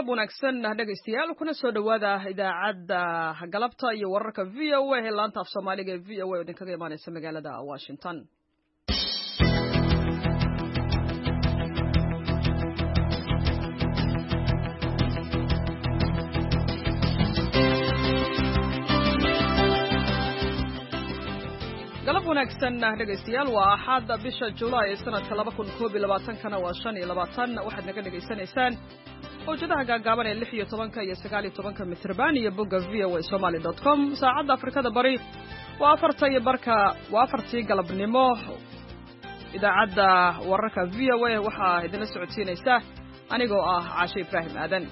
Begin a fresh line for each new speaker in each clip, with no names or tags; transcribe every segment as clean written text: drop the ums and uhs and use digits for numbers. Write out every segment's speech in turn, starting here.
galab wanaagsan dhegaystayaal kuna soo dhawaada idaacadda galabta iyo wararka VOA ee laanta af Soomaaliga ee VOA oo idinkaga imaanaysa magaalada Washington. galab wanaagsan dhegaystayaal waa axad bisha July sanadka 2022 waa 25 waxaad naga dhageysanaysaan howjadaha gaagaaban ee 16 iyo 19 mitrban iyo bogga voasomali.com saacadda Afrikada Bari waa 4 galabnimo idaacadda wararka VOA waxaa idin socodsiinaysa anigoo ah Caashe Ibrahim Aadan.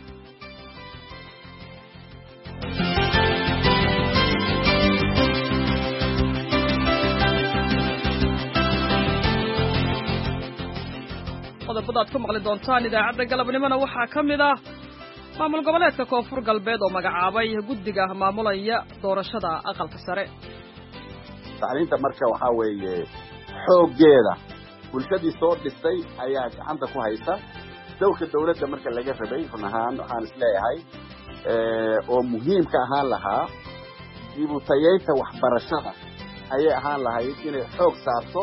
qodobada aad ku maqli doontaan idaacadda galabnimona waxaa ka mid ah maamul goboleedka koonfur galbeed oo magacaabay guddiga maamulaya doorashada aqalka sare.
tacliinta marka waxaa weeye xooggeeda bulshadii soo dhistay ayaa gacanta ku haysa dowlka dawladda marka laga rabay run ahaan waxaan isleeyahay oo muhiim ka ahaan lahaa dibutayeynta waxbarashada ayay ahaan lahayd inay xoog saarto.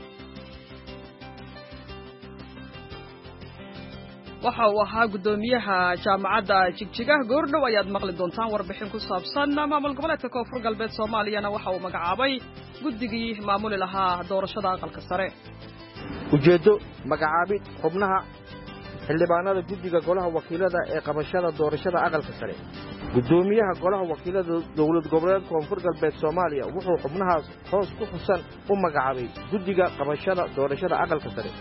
waxa uu ahaa guddoomiyaha jaamacadda Jigjiga goordhow ayaad maqli doontaan warbixin ku saabsan maamul goboleedka koonfur galbeed Soomaaliyana waxa uu magacaabay guddigii maamuli lahaa doorashada aqalka sare.
ujeedo magacaabid xubnaha xildhibaanada guddiga golaha wakiilada ee qabashada doorashada aqalka sare. guddoomiyaha golaha wakiilada dawlad goboleed koonfur galbeed Soomaaliya wuxuu xubnahaas hoos ku xusan u magacaabay guddiga qabashada doorashada aqalka sare.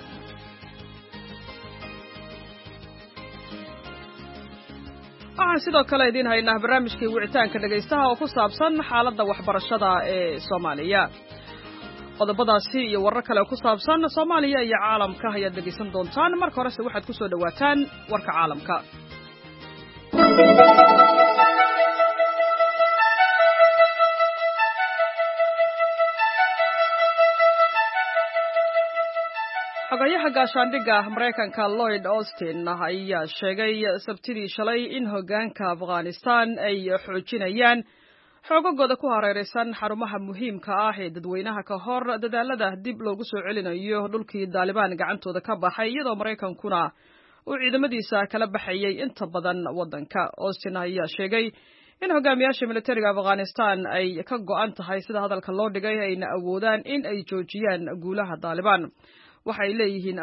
waxaan sidoo kale idin haynaa barnaamijkii wicitaanka dhagaystaha oo ku saabsan xaaladda waxbarashada ee Soomaaliya. qodobadaasi iyo warar kale oo ku saabsan Soomaaliya iyo caalamka ayaad dhagaysan doontaan. marka hore waxaad ku soo dhawaataan warka caalamka. xogayaha gaashaandhigga Mareykanka Lloyd Austin ayaa sheegay sabtidii shalay in hoggaanka Afghanistan ay xoojinayaan xoogagooda ku hareeraysan xarumaha muhiimka ah ee dadweynaha ka hor dadaalada dib loogu soo celinayo dhulkii Taliban gacantooda ka baxay iyadoo Mareykankuna uu ciidamadiisa kala baxayay inta badan waddanka. Austin ayaa sheegay in hogaamiyaasha militariga Afghanistan ay ka go'an tahay sida hadalka loo dhigay ayna awoodaan in ay joojiyaan guulaha Taliban. waxa ay leeyihiin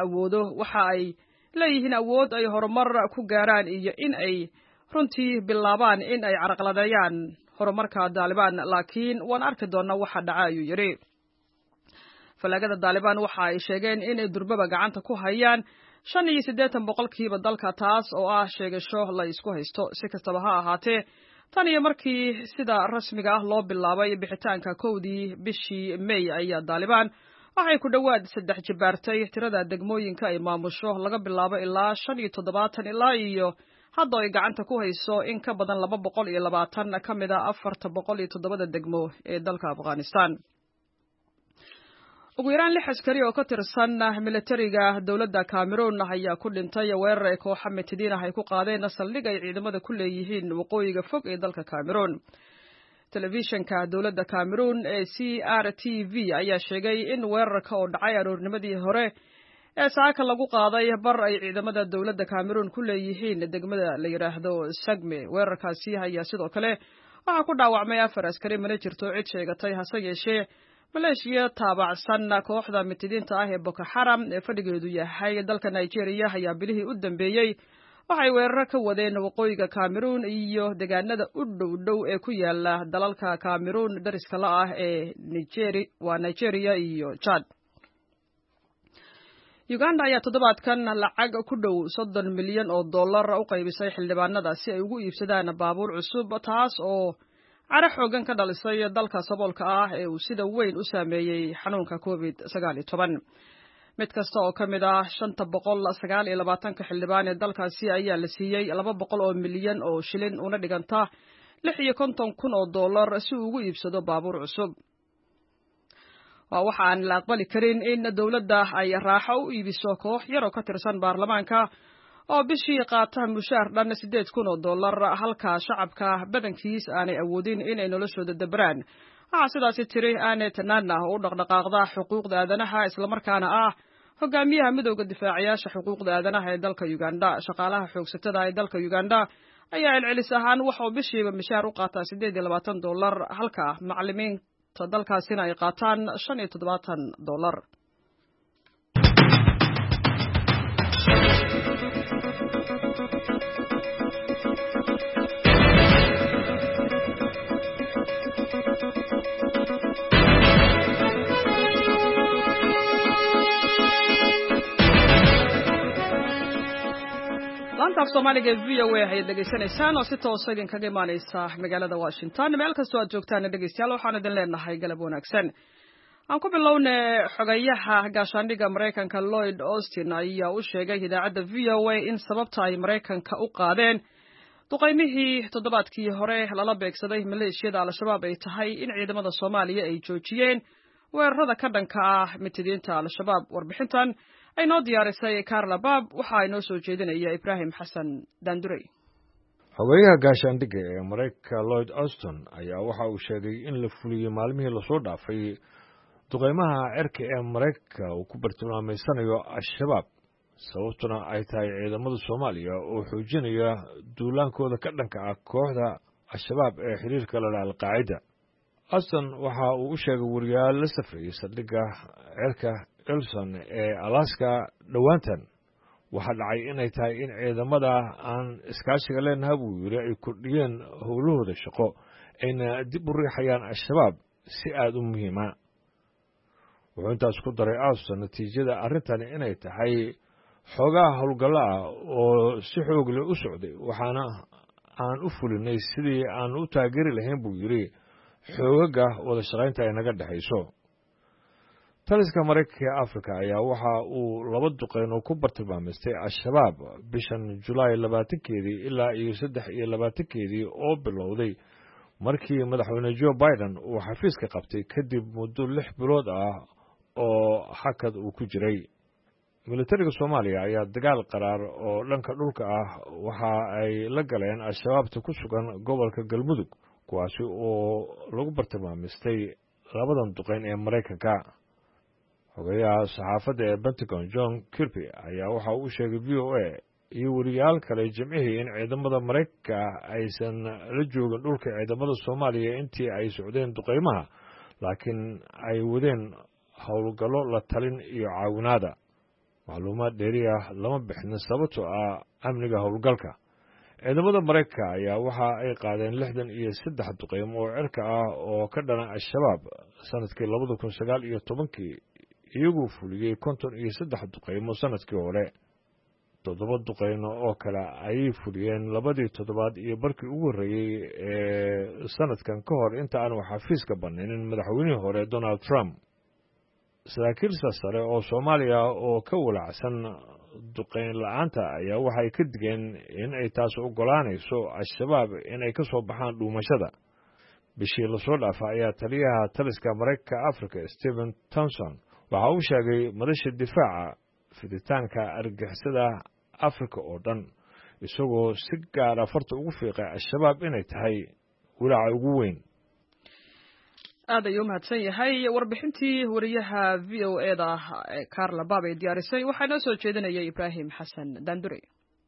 awood ay horumar ku gaaraan iyo in ay runtii bilaabaan in ay carqaladeeyaan horumarka Taliban laakiin waan arki doonaa waxa dhaca ayuu yiri. falaagada Taliban waxa ay sheegeen in ay durbaba gacanta ku hayaan 85% dalka taas oo ah sheegasho la isku haysto. si kastaba ha ahaatee tan iyo markii sida rasmiga ah loo bilaabay bixitaanka kowdii bishii May ayaa Taliban waxay ku dhawaad 3 jibaartay tirada degmooyinka ay maamusho laga bilaabo ilaa 75 ilaa iyo hadda ay gacanta ku hayso in ka badan 220 ka mid ah 407 degmo ee dalka Afghanistan. ugu yaraan 6 askari oo ka tirsan militariga dawladda Cameroon ayaa ku dhintay weerar ay kooxo Metidiin ay ku qaadeen saldhig ay ciidamada ku leeyihiin waqooyiga fog ee dalka Cameroon. telefishinka dawladda Cameroon ee CRTV ayaa sheegay in weerarka oo dhacay aroornimadii hore ee saaka lagu qaaday bar ay ciidamada dawladda Cameroon ku leeyihiin degmada la yiraahdo Sagme. weerarkaasi ayaa sidoo kale waxa ku dhaawacmay 4 askari mana jirto cid sheegatay hase yeeshee Malaysia taabacsan kooxda Metidiinta ah ee Boko Haram ee fadhigeedu yahay dalka Nigeria ayaa bilihii u dambeeyay waxay weerar ka wadeen waqooyiga Cameroon iyo deegaanada u dhow ee ku yaala dalalka Cameroon dariska la ah ee Nigeria iyo Chad. Uganda ayaa toddobaadkan lacag ku dhow $30 milyan u qaybisay xildhibaanada si ay ugu iibsadaan baabuur cusub taas oo carax xoogan ka dhalisay dalka saboolka ah ee uu sida weyn u saameeyay xanuunka COVID-19. mid kasta oo ka mid ah 529 xildhibaan ee dalkaasi ayaa la siiyay $200 milyan oo shilin una dhiganta $56,000 si uu ugu iibsado baabuur cusub. waxa aan la aqbali karin in dawladda ay raaxo u iibiso koox yar oo ka tirsan baarlamaanka oo bishii qaata mushaar dhan $8,000 halka shacabka badankiis aanay awoodin inay noloshooda dabraan. Waxaa sidaasi tiri Anne Tanana oo u dhaqdhaqaaqda xuquuqda aadanaha isla markaana ah hogaamiyaha midowga difaacayaasha xuquuqda aadanaha ee dalka Uganda. Shaqaalaha xoogsatada ee dalka Uganda ayaa celcelis ahaan waxa uu bishiiba mushaar u qaataa $820 halka macallimiinta dalkaasina ay qaataan $75. laanta Soomaaliga VOA ay dhageysanaysaan oo si toos ah idinkaga imaanaysa magaalada Washington. Meel kastoo aad joogtaan dhageystayaal waxaan idin leenahay galab wanaagsan. Aan ku bilownay xogayaha gaashaandhigga Mareykanka Lloyd Austin ayaa u sheegay idaacadda VOA in sababta ay Mareykanka u qaadeen duqeymihii toddobaadkii hore lala beegsaday maleeshiyada Al-Shabaab ay tahay in ciidamada Soomaaliya ay joojiyeen weerarada ka dhanka ah mitidiinta Al-Shabaab. Warbixintan ay noo diyaarisay Carla Bab waxa ay noo soo jeedinaya Ibrahim Xasan Dandurey.
Xogayaha gaashaandhigga ee Mareykanka Lloyd Austin ayaa waxa uu sheegay in la fuliyay maalmihii la soo dhaafay duqeymaha cirka ee Mareykanka uu ku bartilmaameysanayo Al-Shabaab sababtuna ay tahay ciidamada Soomaaliya oo xoojinaya duulaankooda ka dhanka ah kooxda Al-Shabaab ee xiriirka la leh Al-Qaacida. Austin waxa uu u sheegay wariyaal la safrayay saldhigga cirka Elson ee Alaska dhawaantan waxa dhacay inay tahay in ciidamada aan iskaashiga leenahay buu yiri ay kordhiyeen howlahooda shaqo ayna dib u riixayaan Al-Shabaab si aad u muhiima. Wuxuu intaas ku daray Austin natiijada arrintan inay tahay xoogaa howlgalla ah oo si xoog leh u socday waxaana aan u fulinay sidii aan u taageeri lahayn buu yiri xoogaga wada shaqaynta ay naga dhaxayso. taliska Mareykanka ee Afrika ayaa waxa uu 2 duqeyn oo ku bartilmaameystay Al-Shabaab bishan July 20 ilaa 23 oo bilowday markii madaxweyne Joe Biden uu xafiiska qabtay kadib muddo 6 bilood ah oo hakad uu ku jiray. Militariga Soomaaliya ayaa dagaal qaraar oo dhanka dhulka ah waxa ay la galeen Al-Shabaabta ku sugan gobolka Galmudug kuwaasi oo lagu bartilmaameystay 2 duqeyn ee Mareykanka. Xogayaha saxaafadda ee Pentagon John Kirby ayaa waxa uu sheegay VOA iyo wariyaal kale Jimcihii in ciidamada Mareykanka aysan la joogin dhulka ciidamada Soomaaliya intii ay socdeen duqeymaha laakiin ay wadeen howlgallo la talin iyo caawinaada. Macluumaad dheeri ah lama bixin sababtoo ah amniga howlgalka. ciidamada Mareykanka ayaa waxa ay qaadeen 63 duqeymo oo cirka ah oo ka dhana Al-Shabaab sanadkii 2019 iyagoo fuliyay 53 duqeymo sanadkii hore. 7 duqeymo oo kale ay fuliyeen 2 toddobaad iyo barkii ugu horeeyay ee sanadkan ka hor inta aan xafiiska banaanin madaxweynihii hore Donald Trump. saraakiil sare oo Soomaaliya oo ka walacsan duqeyn la'aanta ayaa waxay ka digeen in ay taas ogolaanayso Al-Shabaab in ay ka soo baxaan dhuumashada. bishii la soo dhaafay ayaa taliyaha taliska Mareykanka Afrika Stephen Thompson waxa uu sheegay madasha difaaca fiditaanka argagixisada Afrika oo dhan isagoo si gaar ah farta ugu fiiqay Al-Shabaab inay tahay walaaca ugu weyn.
aad ayuu mahadsan yahay warbixintii wariyaha VOA-da Carla Bab ee diyaarisay waxaa noo soo jeedinaya Ibrahim Xasan Dandurey.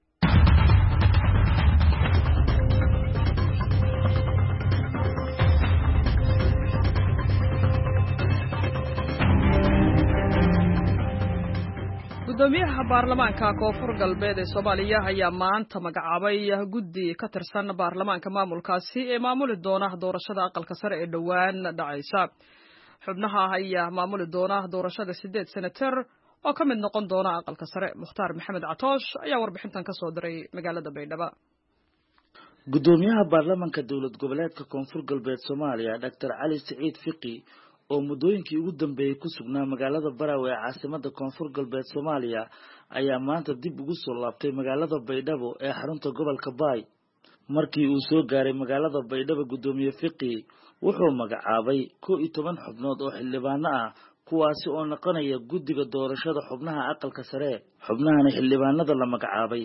gudoomiyaha baarlamaanka koonfur galbeed ee Soomaaliya ayaa maanta magacaabay guddi ka tirsan baarlamaanka maamulkaasi ee maamuli doona doorashada aqalka sare ee dhawaan dhacaysa. xubnaha ayaa maamuli doona doorashada 8 senator oo ka mid noqon doona aqalka sare. Mukhtaar Maxamed Catoosh ayaa warbixintan ka soo diray magaalada Baydhabo.
gudoomiyaha baarlamaanka dowlad goboleedka koonfur galbeed Soomaaliya Dr. Cali Saciid Fiqi oo muddooyinkii ugu dambeeyay ku sugnaa magaalada Barawe ee caasimadda koonfur galbeed Soomaaliya ayaa maanta dib ugu soo laabtay magaalada Baydhabo ee xarunta gobolka Baay. markii uu soo gaaray magaalada Baydhabo gudoomiye Fiqi wuxuu magacaabay 11 xubnood oo xildhibaano ah kuwaasi oo noqonaya guddiga doorashada xubnaha aqalka sare. xubnahan xildhibaanada la magacaabay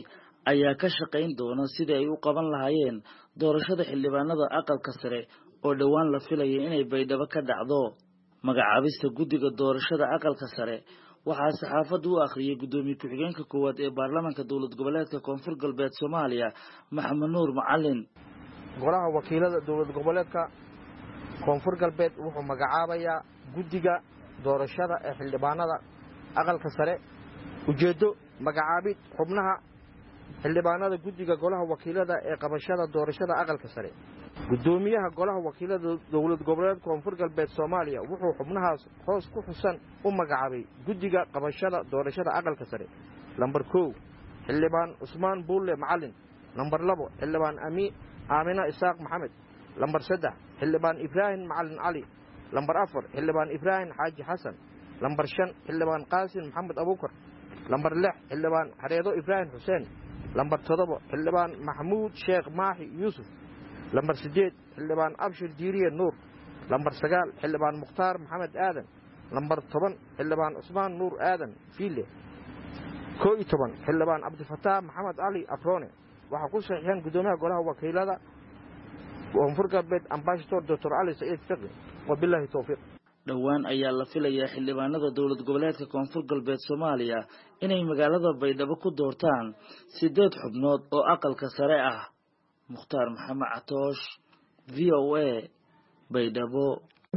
ayaa ka shaqayn doona sidii ay u qaban lahaayeen doorashada xildhibaanada aqalka sare oo dhowaan la filayay inay baydhabo ka dhacdo. magacaabista guddiga doorashada aqalka sare waxaa saxaafaddu u akhriyay guddoomiye ku-xigeenka koowaad ee baarlamaanka dowlad goboleedka koonfur galbeed Soomaaliya Maxamed Nuur Macalin.
golaha wakiilada dowlad goboleedka koonfur galbeed wuxuu magacaabayaa guddiga doorashada ee xildhibaanada aqalka sare. ujeeddo magacaabid xubnaha xildhibaanada guddiga golaha wakiilada ee qabashada doorashada aqalka sare. gudoomiyaha golaha wakiilada dowlad goboleedka koonfur galbeed Soomaaliya wuxuu xubnahaas hoos ku xusan u magacaabay guddiga qabashada doorashada aqalka sare. lambar 1 xildhibaan Usmaan Buule Macalin. lambar 2 xildhibaan Aamina Isaaq Maxamed. lambar 3 xildhibaan Ibraahim Macalin Ali. lambar 4 xildhibaan Ibraahim Xaaji Xasan. lambar 5 xildhibaan Qaasim Maxamed Abuukar. lambar 6 xildhibaan Xareedo Ibraahim Xuseen. lambar 7 xildhibaan Maxamuud Sheekh Maaxi Yuusuf. lambar 8 xildhibaan Abshir Diiriye Nuur. lambar 9 xildhibaan Mukhtaar Maxamed Aadan. lambar 10 xildhibaan Usmaan Nuur Aadan Fiile. 11 xildhibaan Cabdifataax Maxamed Ali Afroone. waxaa ku saxiixan gudoomiyaha golaha wakiilada koonfur galbeed Ambassador Dr. Ali Saciid Fiqi. wabillahi tawfiiq.
dhowaan ayaa la filayaa xildhibaanada dowlad goboleedka koonfur galbeed Soomaaliya inay magaalada Baydhabo ku doortaan 8 xubnood oo aqalka sare ah. Mukhtaar Maxamed Catoosh, VOA, Baydhabo.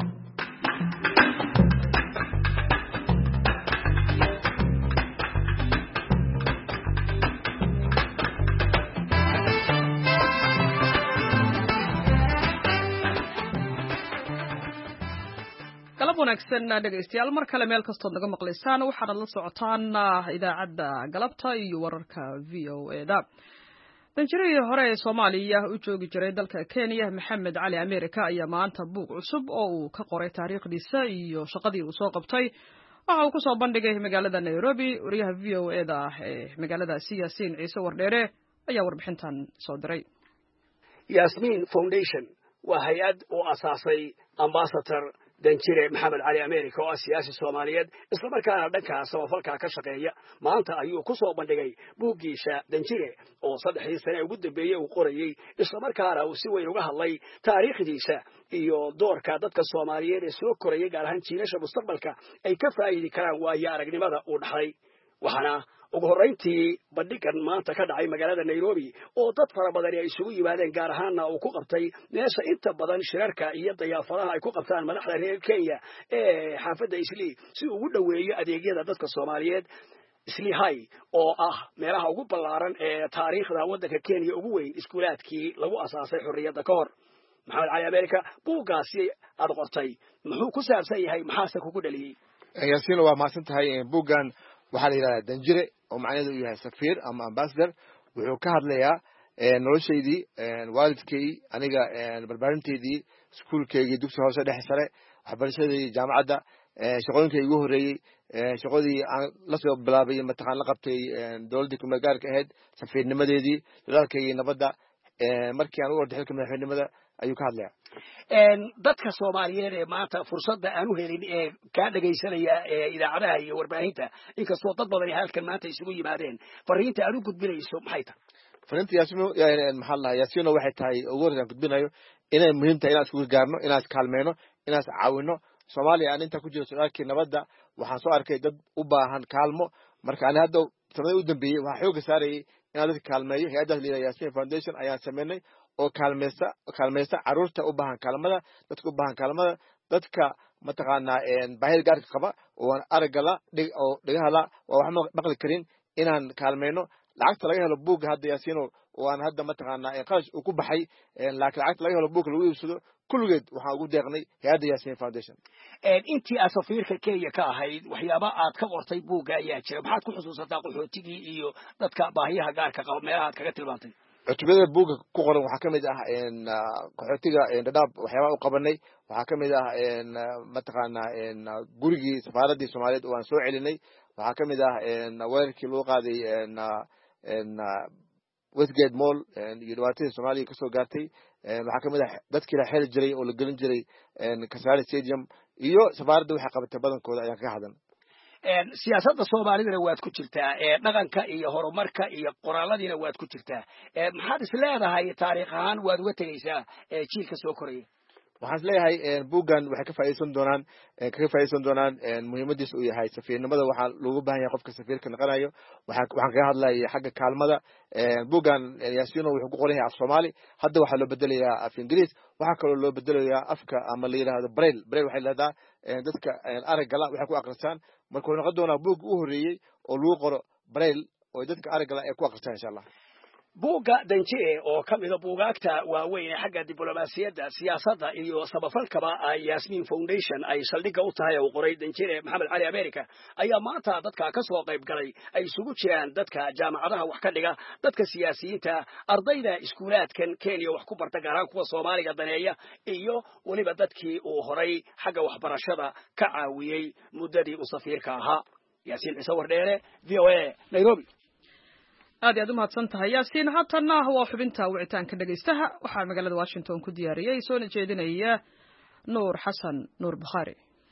wanaagsan dhegeystayaal mar kale meel kastoo naga maqlaysaan waxaad la socotaan idaacadda galabta iyo wararka VOA-da. danjirihii hore ee Soomaaliya u joogi jiray dalka Kenya Maxamed Cali America ayaa maanta buug cusub oo uu ka qoray taariikhdiisa iyo shaqadii uu soo qabtay waxa uu ku soo bandhigay magaalada Nairobi. wariyaha VOA-da ee magaaladaasi Yaasiin Ciise Wardheere ayaa warbixintan soo diray.
Yasmin Foundation waa hay'ad oo asaasay Ambassador danjire Maxamed Cali America oo siyaasi Soomaaliyeed isla markaana dhanka samafalka ka shaqeeya. maanta ayuu ku soo bandhigay buuggiisa danjire oo 3 sano ugu dambeeyay uu qorayay isla markaana uu si weyn uga hadlay taariikhdiisa iyo doorka dadka Soomaaliyeed ee soo koraya gaar ahaan jiilasha mustaqbalka ay ka faa'iidi karaan waayo aragnimada uu dhaxlay. waxaana ugu horeyntii bandhigan maanta ka dhacay magaalada Nairobi oo dad fara badan ay isugu yimaadeen gaar ahaan uu ku qabtay meesha inta badan shirarka iyo dayaafadaha ay ku qabtaan madaxda reer Kenya ee xaafadda Islii si uu ugu dhaweeyo adeegyada dadka Soomaaliyeed. Islii High oo ah meelaha ugu ballaaran ee taariikhda waddanka Kenya ugu weyn iskuulaadkii lagu asaasay xorriyadda ka hor. Maxamed Cali America buuggaasi aad qortay muxuu ku saabsan yahay maxaase kugu dhaliyay?
Yaasiin waa maasan tahay buuggan waxaa la yiraahdaa danjire oo macnaheedu uu yahay safiir ama ambassador. wuxuu ka hadlayaa noloshaydii waalidkay aniga barbaarinteedii iskuulkeygii dugsiga hoose dhexe sare waxbarashadii jaamacadda shaqooyinkay ugu horeeyay shaqadii aan la soo bilaabay mataqaan la qabtay dowladda kuma gaarka ahayd safiirnimadeedii dadaalkaygii nabadda markii aan u orday xilka madaxweynimada ayuu ka hadlayaa.
dadka Soomaaliyeed ee maanta fursadda aan u helin ee ka dhageysanaya idaacadaha iyo warbaahinta inkastoo dad badan halkan maanta isugu yimaadeen fariinta aad u gudbinayso maxay tahay?
fariinta Yaasiin waxay tahay ugu horreyn gudbinayo inay muhiim tahay inaan isku gaarno inaan kaalmeeno inaan caawino Soomaaliya aan inta ku jiro su'aalkii nabadda waxaan soo arkay dad u baahan kaalmo marka aan hadda sanadii u dambeeyay waxa xoog saarayay inaan dadka kaalmeeyo hay'adda Yasmin Foundation ayaan sameynay oo kaalmeysta caruurta u baahan kaalmada dadka u baahan kaalmada dadka mataqaanaa baahida gaarka qaba oo aan aragala oo dhagahala oo wax maqli karin inaan kaalmeyno lacagta laga helo buugga hadda Yaasiin oo aan hadda mataqaanaa qarash uu ku baxay laakiin lacagta laga helo buugga lagu iibsado kulligeed waxaan ugu deeqnay hay'adda Yasmin Foundation.
intii aad safiirka Kenya ka ahayd waxyaabo aad ka qortay buugga ayaa jira maxaad ku xusuusataa qaxootigii iyo dadka baahiyaha gaarka qaba meelaha aad kaga tilmaantay?
cutubada buugga ku qoran waxaa kamid ah qaxootiga Dadaab waxyaabo u qabanay waxaa kamid ah mataqaanaa gurigii safaaraddii Soomaaliyeed oo aan soo celinay waxaa kamid ah weerarkii loo qaaday Westgate Mall iyo dhibaatadii Soomaaliya ka soo gaartay waxaa kamid ah dadkii la xeel jiray oo la gelin jiray Kasarani Stadium iyo safaaradda waxay qabatay badankooda ayaan ka hadlan.
siyaasadda soomaalidana waad ku jirtaa dhaqanka iyo horumarka iyo qoraaladiina waad ku jirtaa maxaad is leedahay taariikh ahaan waad uga tegaysaa jiilka soo koraya
waxaan isleeyahay buuggan waxay ka faa'iideysan doonaan muhiimadiisa uu yahay safiirnimada waxaa loogu baahan yahay qofka safiirka noqonayo waxaan kaga hadlaya xagga kaalmada buuggan yaasino wuxuu ku qoran yahay af soomaali hadda waxaa loo bedelayaa af ingiriis waxaa kaloo loo bedelayaa afka ama la yidhaahdo braille waxay leedahay dadka araggala waxay ku akristaan marka wuxuu noqon doonaa buugga u horreeyey oo lagu qoro braille oo dadka araggala ay ku akristaan insha allah
buugga danjire oo ka mida buugaagta waaweyn ee xagga diblomaasiyadda siyaasadda iyo samafalkaba yasmin foundation ay saldhigga u tahay oo qoray danjire maxamed cali america ayaa maanta dadka ka soo qayb galay ay isugu jiraan dadka jaamacadaha wax ka dhiga dadka siyaasiyiinta ardayda iskuulaadkan kenya wax ku barta gaar ahaan kuwa soomaaliga daneeya iyo weliba dadkii uu horay xagga waxbarashada ka caawiyey muddadii uu safiirka ahaa yaasiin ciise wardheere v o a nairobi
aad iyo aad u mahadsan tahay yaasiin haatana waa xubinta wicitaanka dhegaystaha waxaa magaalada washington ku diyaariyey soona jeedinaya nuur xasan nuur bukhaari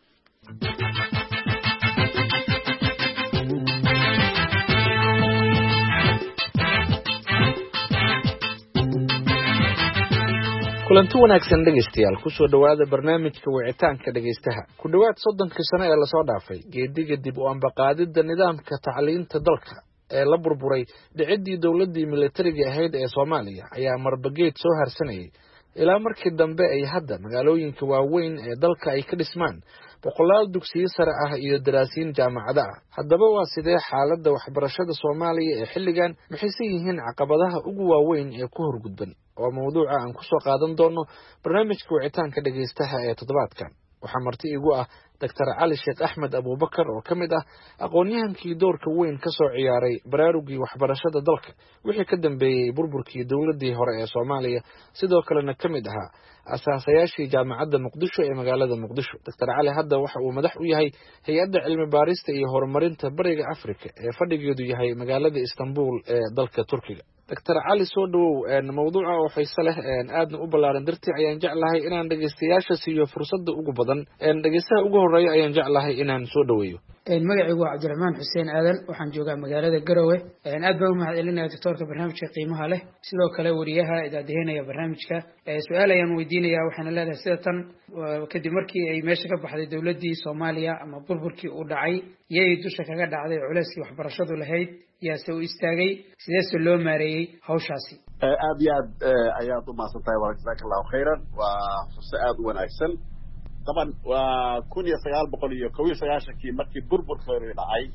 kulanti wanaagsan dhegaystayaal kusoo dhowaada barnaamijka wicitaanka dhegaystaha ku dhowaad 30 sano ee lasoo dhaafay geediga dib u ambaqaadidda nidaamka tacliinta dalka ee la burburay dhicidii dowladdii militariga ahayd ee Soomaaliya ayaa marbageed soo harsanayay ilaa markii dambe ay hadda magaalooyinka waaweyn ee dalka ay ka dhismaan boqolaal dugsiyo sare ah iyo daraasiin jaamacado ah haddaba waa sidee xaaladda waxbarashada Soomaaliya ee xilligan maxayse yihiin caqabadaha ugu waaweyn ee ku horgudban oo mawduuca aan ku soo qaadan doono barnaamijka wicitaanka dhageystaha ee toddobaadkan waxaa marti igu ah Dr. Cali Sheekh Axmed Abubakar oo kamid ah aqoon-yahankii doorka weyn ka soo ciyaaray baraarugii waxbarashada dalka wixii ka dambeeyay burburkii dowladii hore ee Soomaaliya sidoo kalena kamid ahaa asaasayaashii jaamacadda Muqdisho ee magaalada Muqdisho Dr. Cali hadda waxa uu madax u yahay hay'adda cilmi baarista iyo horumarinta bariga Afrika ee fadhigeedu yahay magaalada Istanbul ee dalka Turkiga Dr. Cali soo dhawow mawduuca oo xiiso leh aadna u ballaaran dartii ayaan jeclahay inaan dhageystayaasha siiyo fursadda ugu badan dhageystaha ugu horeeya ayaan jeclahay inaan soo dhaweeyo
magacaygu waa Cabdiraxmaan Xuseen Aadan waxaan joogaa magaalada Garowe aad baan u mahadcelinayaa doctorka barnaamijka qiimaha leh sidoo kale wariyaha idaadeynaya barnaamijka su'aal ayaan weydiinayaa waxaana leedahay sida tan kadib markii ay meesha ka baxday dowladii Soomaaliya ama burburkii uu dhacay yay dusha kaga dhacday culayskii waxbarashadu lahayd yaase u istaagay sidee loo maareeyay hawshaasi
aad iyo aad ayaad u mahadsantahay jazakallahu khayran waa fursad aad u wanaagsan طبعا وكون يسجل بقولي كوي سجاشكي مركي بربر خير العي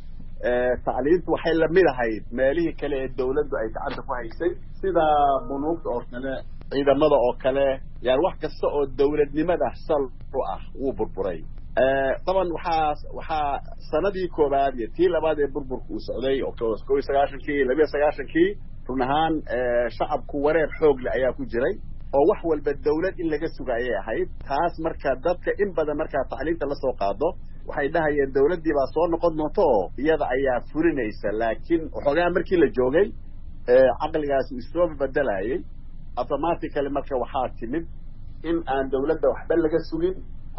تعليم وحيل لمده هاي ماليه كلا الدولة أي تعرف هاي شيء سيدا بنوك أو كلا إذا ماذا أو كلا يعني واحد كسر الدولة لماذا حصل رؤى وبربري طبعا وحا سندي كوبادية تيلا بعد بربر كوسعودي أو كوي سجاشكي لبي سجاشكي رنهان شعب كوارير حوج لأيام كجري oo wax walba dawlad in laga sugayay ahayd taas marka dadka in badan marka tacliinta la soo qaado waxay dhahayeen dawladii baa soo noqon doonto iyada ayaa furinaysa laakiin xogaa markii la joogay aqligaas isoo bedelayay automatically marka waxaa timid in aan dawladda waxba laga sugin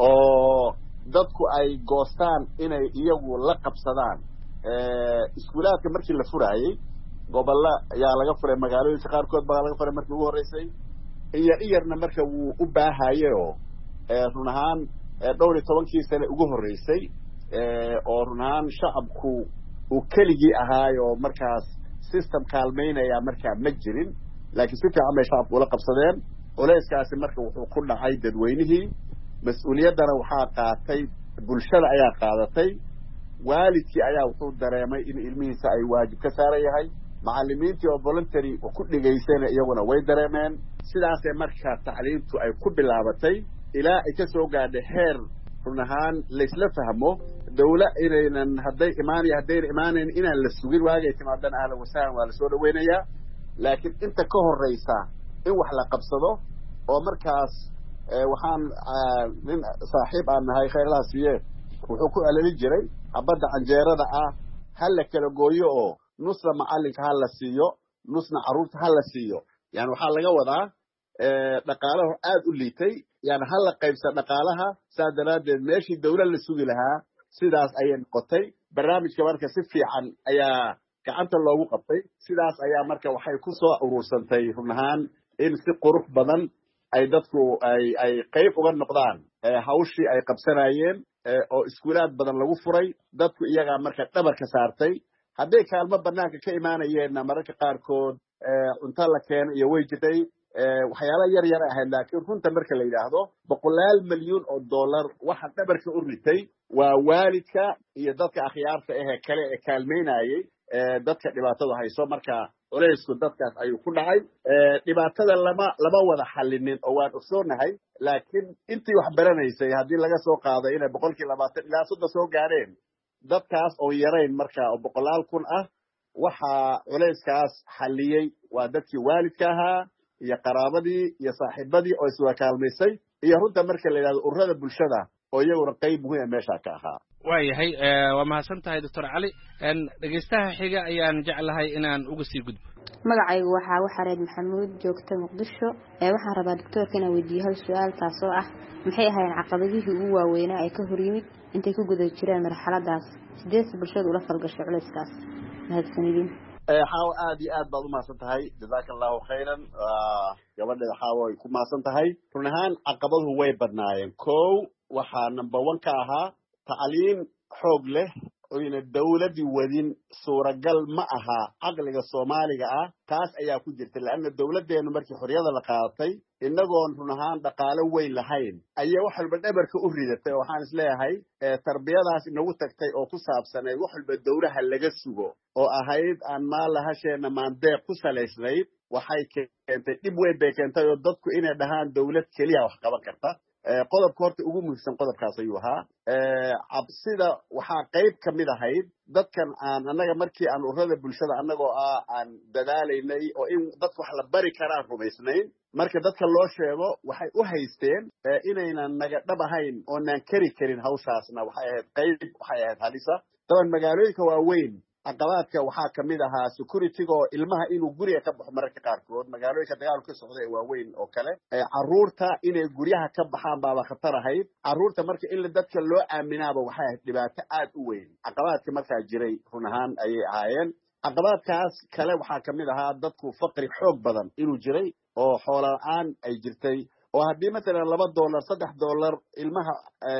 oo dadku ay goostaan inay iyagu la qabsadaan iskuulaadka markii la furayay gobolada ayaa laga furay magaalooyinka qaarkood baa laga furay markii ugu horeysay iyarna marka wuu u baahayo run ahaan dhowr iyo 10 sano ugu horeysay oo run ahaan shacabku uu keligii ahaayo markaas system kaalmeynaya marka ma jirin laakiin si fiican bay shacabku la qabsadeen culayskaasi marka wuxuu ku dhacay dadweynihii mas'uuliyadana waxaa qaatay bulshada ayaa qaadatay waalidkii ayaa wuxuu dareemay in ilmihiisa ay waajib ka saaran yahay macallimiintii oo voluntary ku dhigaysana iyaguna way dareemeen sidaas ee marka tacliintu ay ku bilaabatay ilaa ay ka soo gaadhay heer run ahaan la isla fahmo dawla inaynan hadday imaaneen inaan la sugin waagay timaadana ahlan wasahlan waa la soo dhaweynayaa laakiin inta ka horeysa in wax la qabsado oo markaas waxaan nin saaxiib aan nahay khayrlaha siiye wuxuu ku celelin jiray abadda canjeerada ah hal la kala gooyo oo nusna macallinka hal la siiyo nusna carruurta hal la siiyo يعني waxaa laga wadaa dhaqaalaha aad u liitay yani hal la qaybsan dhaqaalaha saadaradeed meeshii dawlad la sugi lahaa sidaas ayay noqotay barnaamijka marka si fiican ayaa gacanta loogu qabtay sidaas ayaa marka waxay ku soo urursantay run ahaan in si qurux badan ay dadku ay qayb uga noqdaan hawshii ay qabsanayeen oo iskuulaad badan lagu furay dadku iyagaa marka dhabarka saartay hadday kaalmo banaanka ka imaanayeenna mararka qaarkood cunto la keeno iyo way jirtay waxyaala yar yar ahayd laakiin runta marka la yidhaahdo $100 milyan waxa dhabarka u ritay waa waalidka iyo dadka akhyaarta ahee kale ee kaalmaynayay dadka dhibaatada hayso marka culaysku dadkaas ayuu ku dhacay dhibaatada lama wada xallinin oo waan ogsoonahay laakiin intii wax baranaysay haddii laga soo qaado inay 20% ilaa 30 soo gaadheen dadkaas oo yarayn marka oo 100,000 ah waxaa culayskaas xalliyey waa dadkii waalidka ahaa iyo qaraabadii iyo saaxiibadii oo iswada kaalmaysay iyo runta marka la yidhahdo ururada bulshada oo iyaguna qayb muhiim meesha ka ahaa
waayahay waa mahadsan tahay doctor cali dhegeystaha xiga ayaan jeclahay inaan uga sii gudbo
magacaygu waxaa Waxareed Maxamuud joogta Muqdisho waxaan rabaa doctorka inaan weydiiyo hal su'aal taasoo ah maxay ahaayeen caqabadihii ugu waaweynaa ay ka horiyimid intay ku guda jireen marxaladaas sidee bulshadu ula falgashay culayskaas mahadsanidin
xaawo aad iyo aad baad u mahadsan tahay jazakallahu khayran gabadheeda xaawo ay ku mahadsan tahay run ahaan caqabaduhu way badnaayeen kow waxaa number 1 ka ahaa tacliin xoog leh oyna dawladii wadin suuragal ma aha caqliga Soomaaliga ah taas ayaa ku jirta laana dawladeenu markii xorriyada la qaadatay inagoon run ahaan dhaqaale weyn lahayn ayaa wax walba dhabarka u ridatay waxaan isleeyahay tarbiyadaas inagu tagtay oo ku saabsanay wax walba dawlaha laga sugo oo ahayd aan maalahasheena maandeeq ku salaysnayd waxay keentay dib weyn bay keentay oo dadku inay dhahaan dawlad kaliya wax qaban karta qodobka horta ugu muhiimsan qodobkaas ayuu ahaa cabsida waxaa qayb ka mid ahayd dadkan aan annaga markii aan ururada bulshada annagoo aan dadaalaynay oo in dadka wax la bari karaan rumaysnayn marka dadka loo sheego waxay u haysteen inaynan naga dhab ahayn oonaan kari karin hawshaasna waxay ahayd halisa daban magaalooyinka waaweyn caqabaadka waxaa ka mid ahaa security-ga oo ilmaha inuu guriga ka baxo mararka qaarkood magaalooyinka dagaalku ka socda ee waaweyn oo kale carruurta inay guryaha ka baxaan baaba khatar ahayd carruurta marka in dadka loo aaminaaba waxay ahayd dhibaato aad u weyn caqabaadka markaa jiray run ahaan ayay ahaayeen caqabaadkaas kale waxaa ka mid ahaa dadku faqri xoog badan inuu jiray oo xoola la-aan ay jirtay oo haddii matalan $2 $3 ilmaha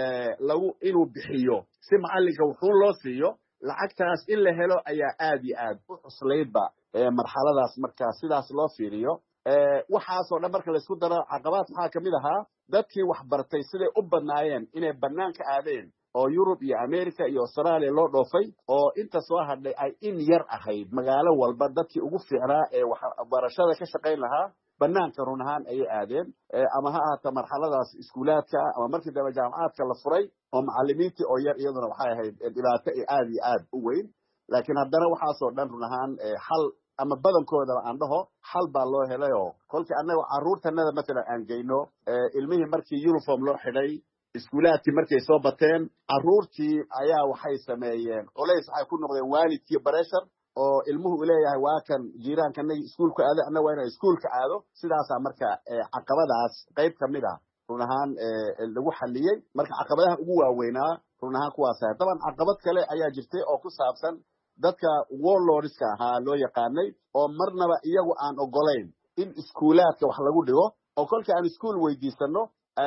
inuu bixiyo si macalinka wuxuu loo siiyo lacagtaas in la helo ayaa aad iyo aad u cuslaydba marxaladaas marka sidaas loo fiiriyo waxaasoo dhan marka laysku daro caqabaad waxaa ka mid ahaa dadkii wax bartay siday u badnaayeen inay banaanka aadeen oo Yurub iyo America iyo Australia loo dhoofay oo inta soo hadhay ay in yar ahayd magaalo walba dadkii ugu fiicnaa ee waxbarashada ka shaqayn lahaa banaanka run ahaan ayay aadeen ama ha ahaato marxaladaas iskuulaadka ama markii dambe jaamacaadka la furay oo macallimiintii oo yar iyaduna waxay ahayd dhibaato aad iyo aad u weyn laakiin haddana waxaasoo dhan run ahaan xal ama badankooda aan dhaho xal baa loo helay oo kolkii annaga carruurtanada matalan aan geyno ilmihii markii uniform loo xidhay iskuulaadkii markay soo bateen carruurtii ayaa waxay sameeyeen culays waxay ku noqdeen waalidkii pressure oo ilmuhu u leeyahay waa kan jiiraankanagi iskuulka aado annaga waa inaan iskuulka aado sidaasaa marka caqabadaas qayb ka mid ah run ahaan lagu xalliyey marka caqabadaha ugu waaweynaa run ahaan kuwaas ahayd daban caqabad kale ayaa jirtay oo ku saabsan dadka warlordska ahaa loo yaqaanay oo marnaba iyagu aan ogolayn in iskuulaadka wax lagu dhigo oo kolkii aan iskuul weydiisano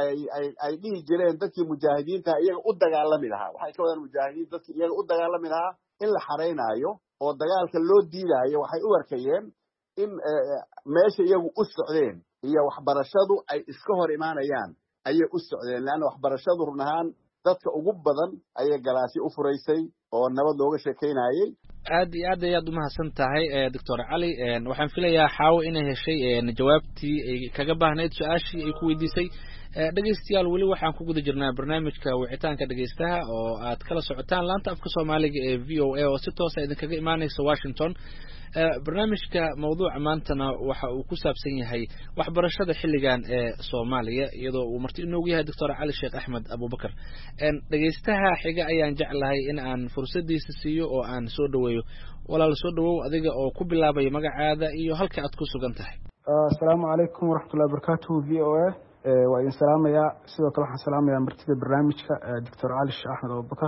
ay dhihi jireen dadkii mujaahidiinta iyaga u dagaalami lahaa waxay ka wadaan mujaahidiin dadkii iyaga u dagaalami lahaa in la xaraynaayo oo dagaalka loo diidaayo waxay u arkayeen in meesha iyagu u socdeen iyo waxbarashadu ay iska hor imaanayaan ayay u socdeen leanna waxbarashadu run ahaan dadka ugu badan ayay galaasyo u furaysay oo nabad looga sheekaynayay
aad iyo aad ayaad umahadsan tahay doctor cali waxaan filayaa xaawo inay heshay jawaabtii ay kaga baahnayd su-aashii ay ku weydiisay dhegeystayaal weli waxaan ku guda jirnaa barnaamijka wicitaanka dhegeystaha oo aad kala socotaan laanta afka Soomaaliga ee VOA oo si toos ah idinkaga imaanaysa Washington barnaamijka mawduuca maantana waxa uu ku saabsan yahay waxbarashada xilligan ee Soomaaliya iyadoo uu marti inoogu yahay Dr. Cali Sheekh Axmed Abubakar dhageystaha xiga ayaan jeclahay in aan fursadiisa siiyo oo aan soo dhaweeyo walaal soo dhawow adiga oo ku bilaabay magacaada iyo halka aad ku sugan tahay
assalaamu alaykum waraxmatullaahi wabarakaatuh VOA waa idin salaamayaa sidoo kale waxaan salaamayaa martida barnaamijka Dr. Cali Sheekh Axmed Abubakar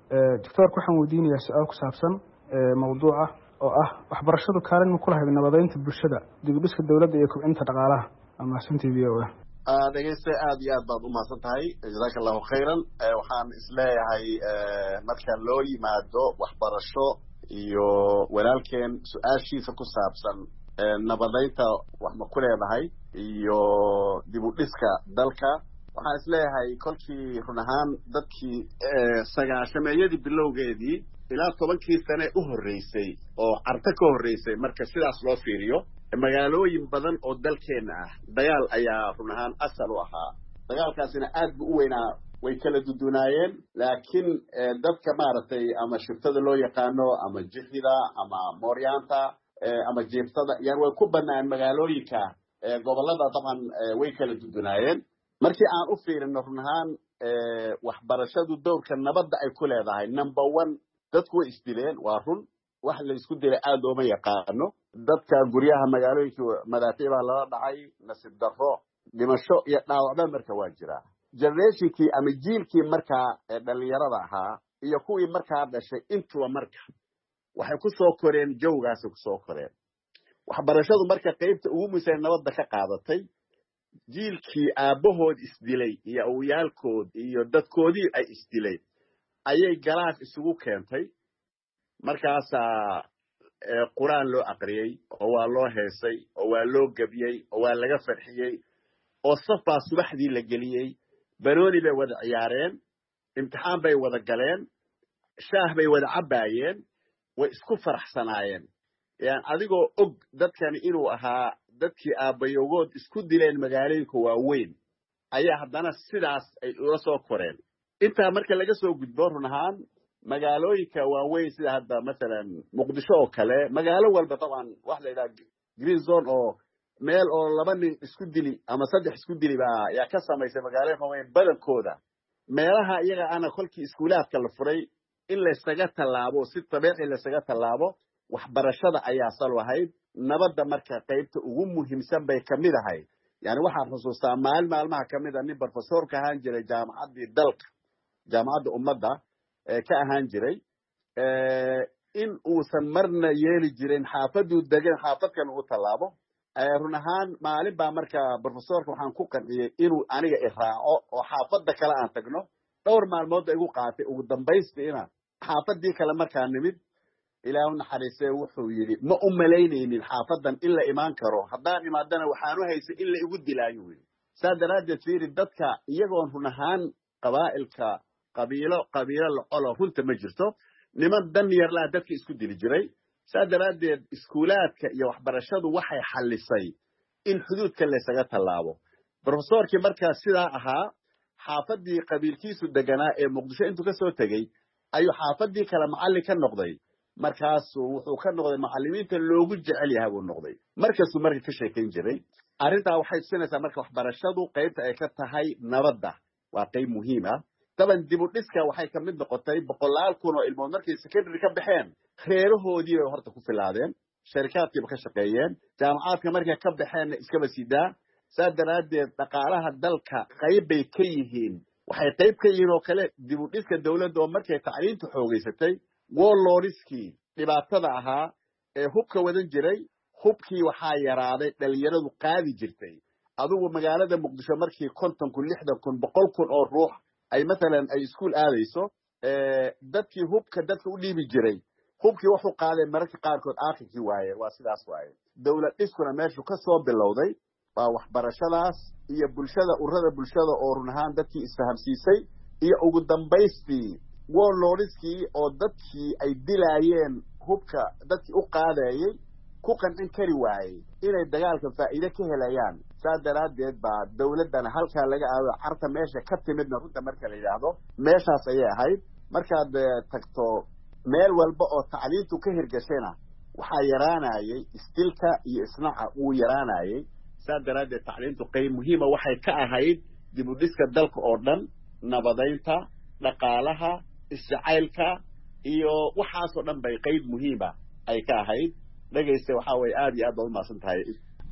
doctorka waxaan weydiinayaa su-aal ku saabsan mawduuca oo ah waxbarashadu kaalin ma ku lahayd nabadeynta bulshada dib u dhiska dowladda iyo kobcinta dhaqaalaha mahadsantii v o a
dhegeyste aad iyo aad baad umahadsan tahay jazaaka allahu khayran waxaan isleeyahay marka loo yimaado waxbarasho iyo walaalkeen su-aashiisa ku saabsan nabadeynta wax ma ku leedahay iyo dib u dhiska dalka waxaan isleeyahay kolkii run ahaan dadkii sagaashameeyadii bilowgeedii ilaa 10 sane u horreysay oo carta ka horreysay marka sidaas loo fiiriyo magaalooyin badan oo dalkeena ah dagaal ayaa run ahaan asal u ahaa dagaalkaasina aad buu u weynaa way kala dudunaayeen laakiin dadka maaragtay ama shirtada loo yaqaano ama jixida ama mooryaanta ama jeeftada yani way ku banaan magaalooyinka gobolada taban way kala dudunaayeen markii aan u fiirino run ahaan waxbarashadu dowrka nabadda ay ku leedahay number 1 dadku way isdileen waa run wax la isku dilay aad ooma yaqaano dadka guryaha magaalooyinka madaafiic baa lala dhacay nasiib darro dhimasho iyo dhaawacba marka waa jiraa generationkii ama jiilkii markaa dhalinyarada ahaa iyo kuwii markaa dhashay intuba marka waxay ku soo koreen jawgaasi ku soo koreen waxbarashadu marka qaybta ugu muhiimsan nabadda ka qaadatay jiilkii aabahood isdilay iyo awiyaalkood iyo dadkoodii ay isdilay ayay galaas isugu keentay markaasaa quraan loo aqriyey oo waa loo heesay oo waa loo gabiyey oo waa laga farxiyey oo saf baa subaxdii la geliyey banooni bay wada ciyaareen imtixaan bay wada galeen shaah bay wada cabbaayeen way isku faraxsanaayeen yani adigoo og dadkani inuu ahaa dadkii aabbayogood isku dileen magaalooyinka waaweyn ayaa haddana sidaas ay ula soo koreen intaa marka laga soo gudbo run ahaan magaalooyinka waaweyn sida hadda masalan muqdisho oo kale magaalo walba taban wax la yidhaha green zone oo meel oo 2 nin isku dili ama 3 isku dili baa yaa ka samaysay magaalooyinka waaweyn badankooda meelaha iyaga ana kolkii iskuulaadka la furay in la isaga tallaabo si tabiici la isaga tallaabo waxbarashada ayaa sal wahayd nabadda marka qaybta ugu muhiimsan bay kamid ahayd yani waxaan xusuustaa maalmaha kamid ah nin professor ka ahaan jiray jaamacaddii dalka jaamacadda ummadda ka ahaan jiray in uusan marna yeeli jirin xaafaduu degan xaafadkan ugu tallaabo run ahaan maalin baa marka professorka waxaan ku qanciyey inuu aniga iraaco oo xaafadda kale aan tagno dhowr maalmood igu qaatay ugu dambaystiina xaafadii kale markaa nimid ilaahu naxariisee wuxuu yidhi ma u malaynaynin xaafadan in la imaan karo haddaan imaadana waxaanu haysay in la igu dilaayo yidhi saa daraaddeed fiiri dadka iyagoon run ahaan qabaa'ilka qabiilo locolo runta ma jirto niman dan yarlaa dadka isku dili jiray saa daraaddeed iskuulaadka iyo waxbarashadu waxay xallisay in xuduudka laysaga tallaabo professorkii markaa sidaa ahaa xaafadii qabiilkiisu deganaa ee muqdisho intuu ka soo tegey ayuu xaafadii kale macallin ka noqday markaasuu wuxuu ka noqday macallimiinta loogu jecel yahay buu noqday markaasuu marka ka sheekayn jiray arrintaa waxay tusinaysaa marka waxbarashadu qaybta ay ka tahay nabadda waa qayb muhiim ah daban dib u dhiska waxay ka mid noqotay 100,000 kun oo ilmood markay secondary ka baxeen reerahoodii bay horta ku filaadeen sharikaadkiiba ka shaqeeyeen jaamacaadka markay ka baxeenna iskaba sidaa saa daraaddeed dhaqaalaha dalka qayb bay ka yihiin waxay qayb ka yihiin oo kale dib u dhiska dowladda oo markay tacliintu xoogaysatay warlordskii dhibaatada ahaa ee hubka wadan jiray hubkii waxaa yaraaday dhalinyaradu qaadi jirtay adugu magaalada muqdisho markii 50 kun 60 kun 100 kun oo ruux ay maalan ay iskuul aadayso dadkii hubka dadka u dhiibi jiray hubkii wuxuu qaaday mararka qaarkood aakhirkii waaye waa sidaas waaye dowlad dhiskuna meeshu ka soo bilowday waa waxbarashadaas iyo bulshada ururada bulshada oo run ahaan dadkii isfahamsiisay iyo ugu dambaystii warlordskii oo dadkii ay dilaayeen hubka dadkii u qaadayay ku qancin kari waayey inay dagaalka faa'iido ka helayaan saa daraaddeed baa dowladdana halkaa laga aado carta meesha ka timidna runta marka la yidhaahdo meeshaas ayay ahayd markaad tagto meel walba oo tacliintu ka hirgashayna waxaa yaraanayay isdilka iyo isnaca wuu yaraanayay saa daraaddeed tacliintu qayb muhiima waxay ka ahayd dib u dhiska dalka oo dhan nabadaynta dhaqaalaha isjacaylka iyo waxaasoo dhan bay qayb muhiima ay ka ahayd dhegaysta waxaa weeye aad iyo aad baad umahadsan tahay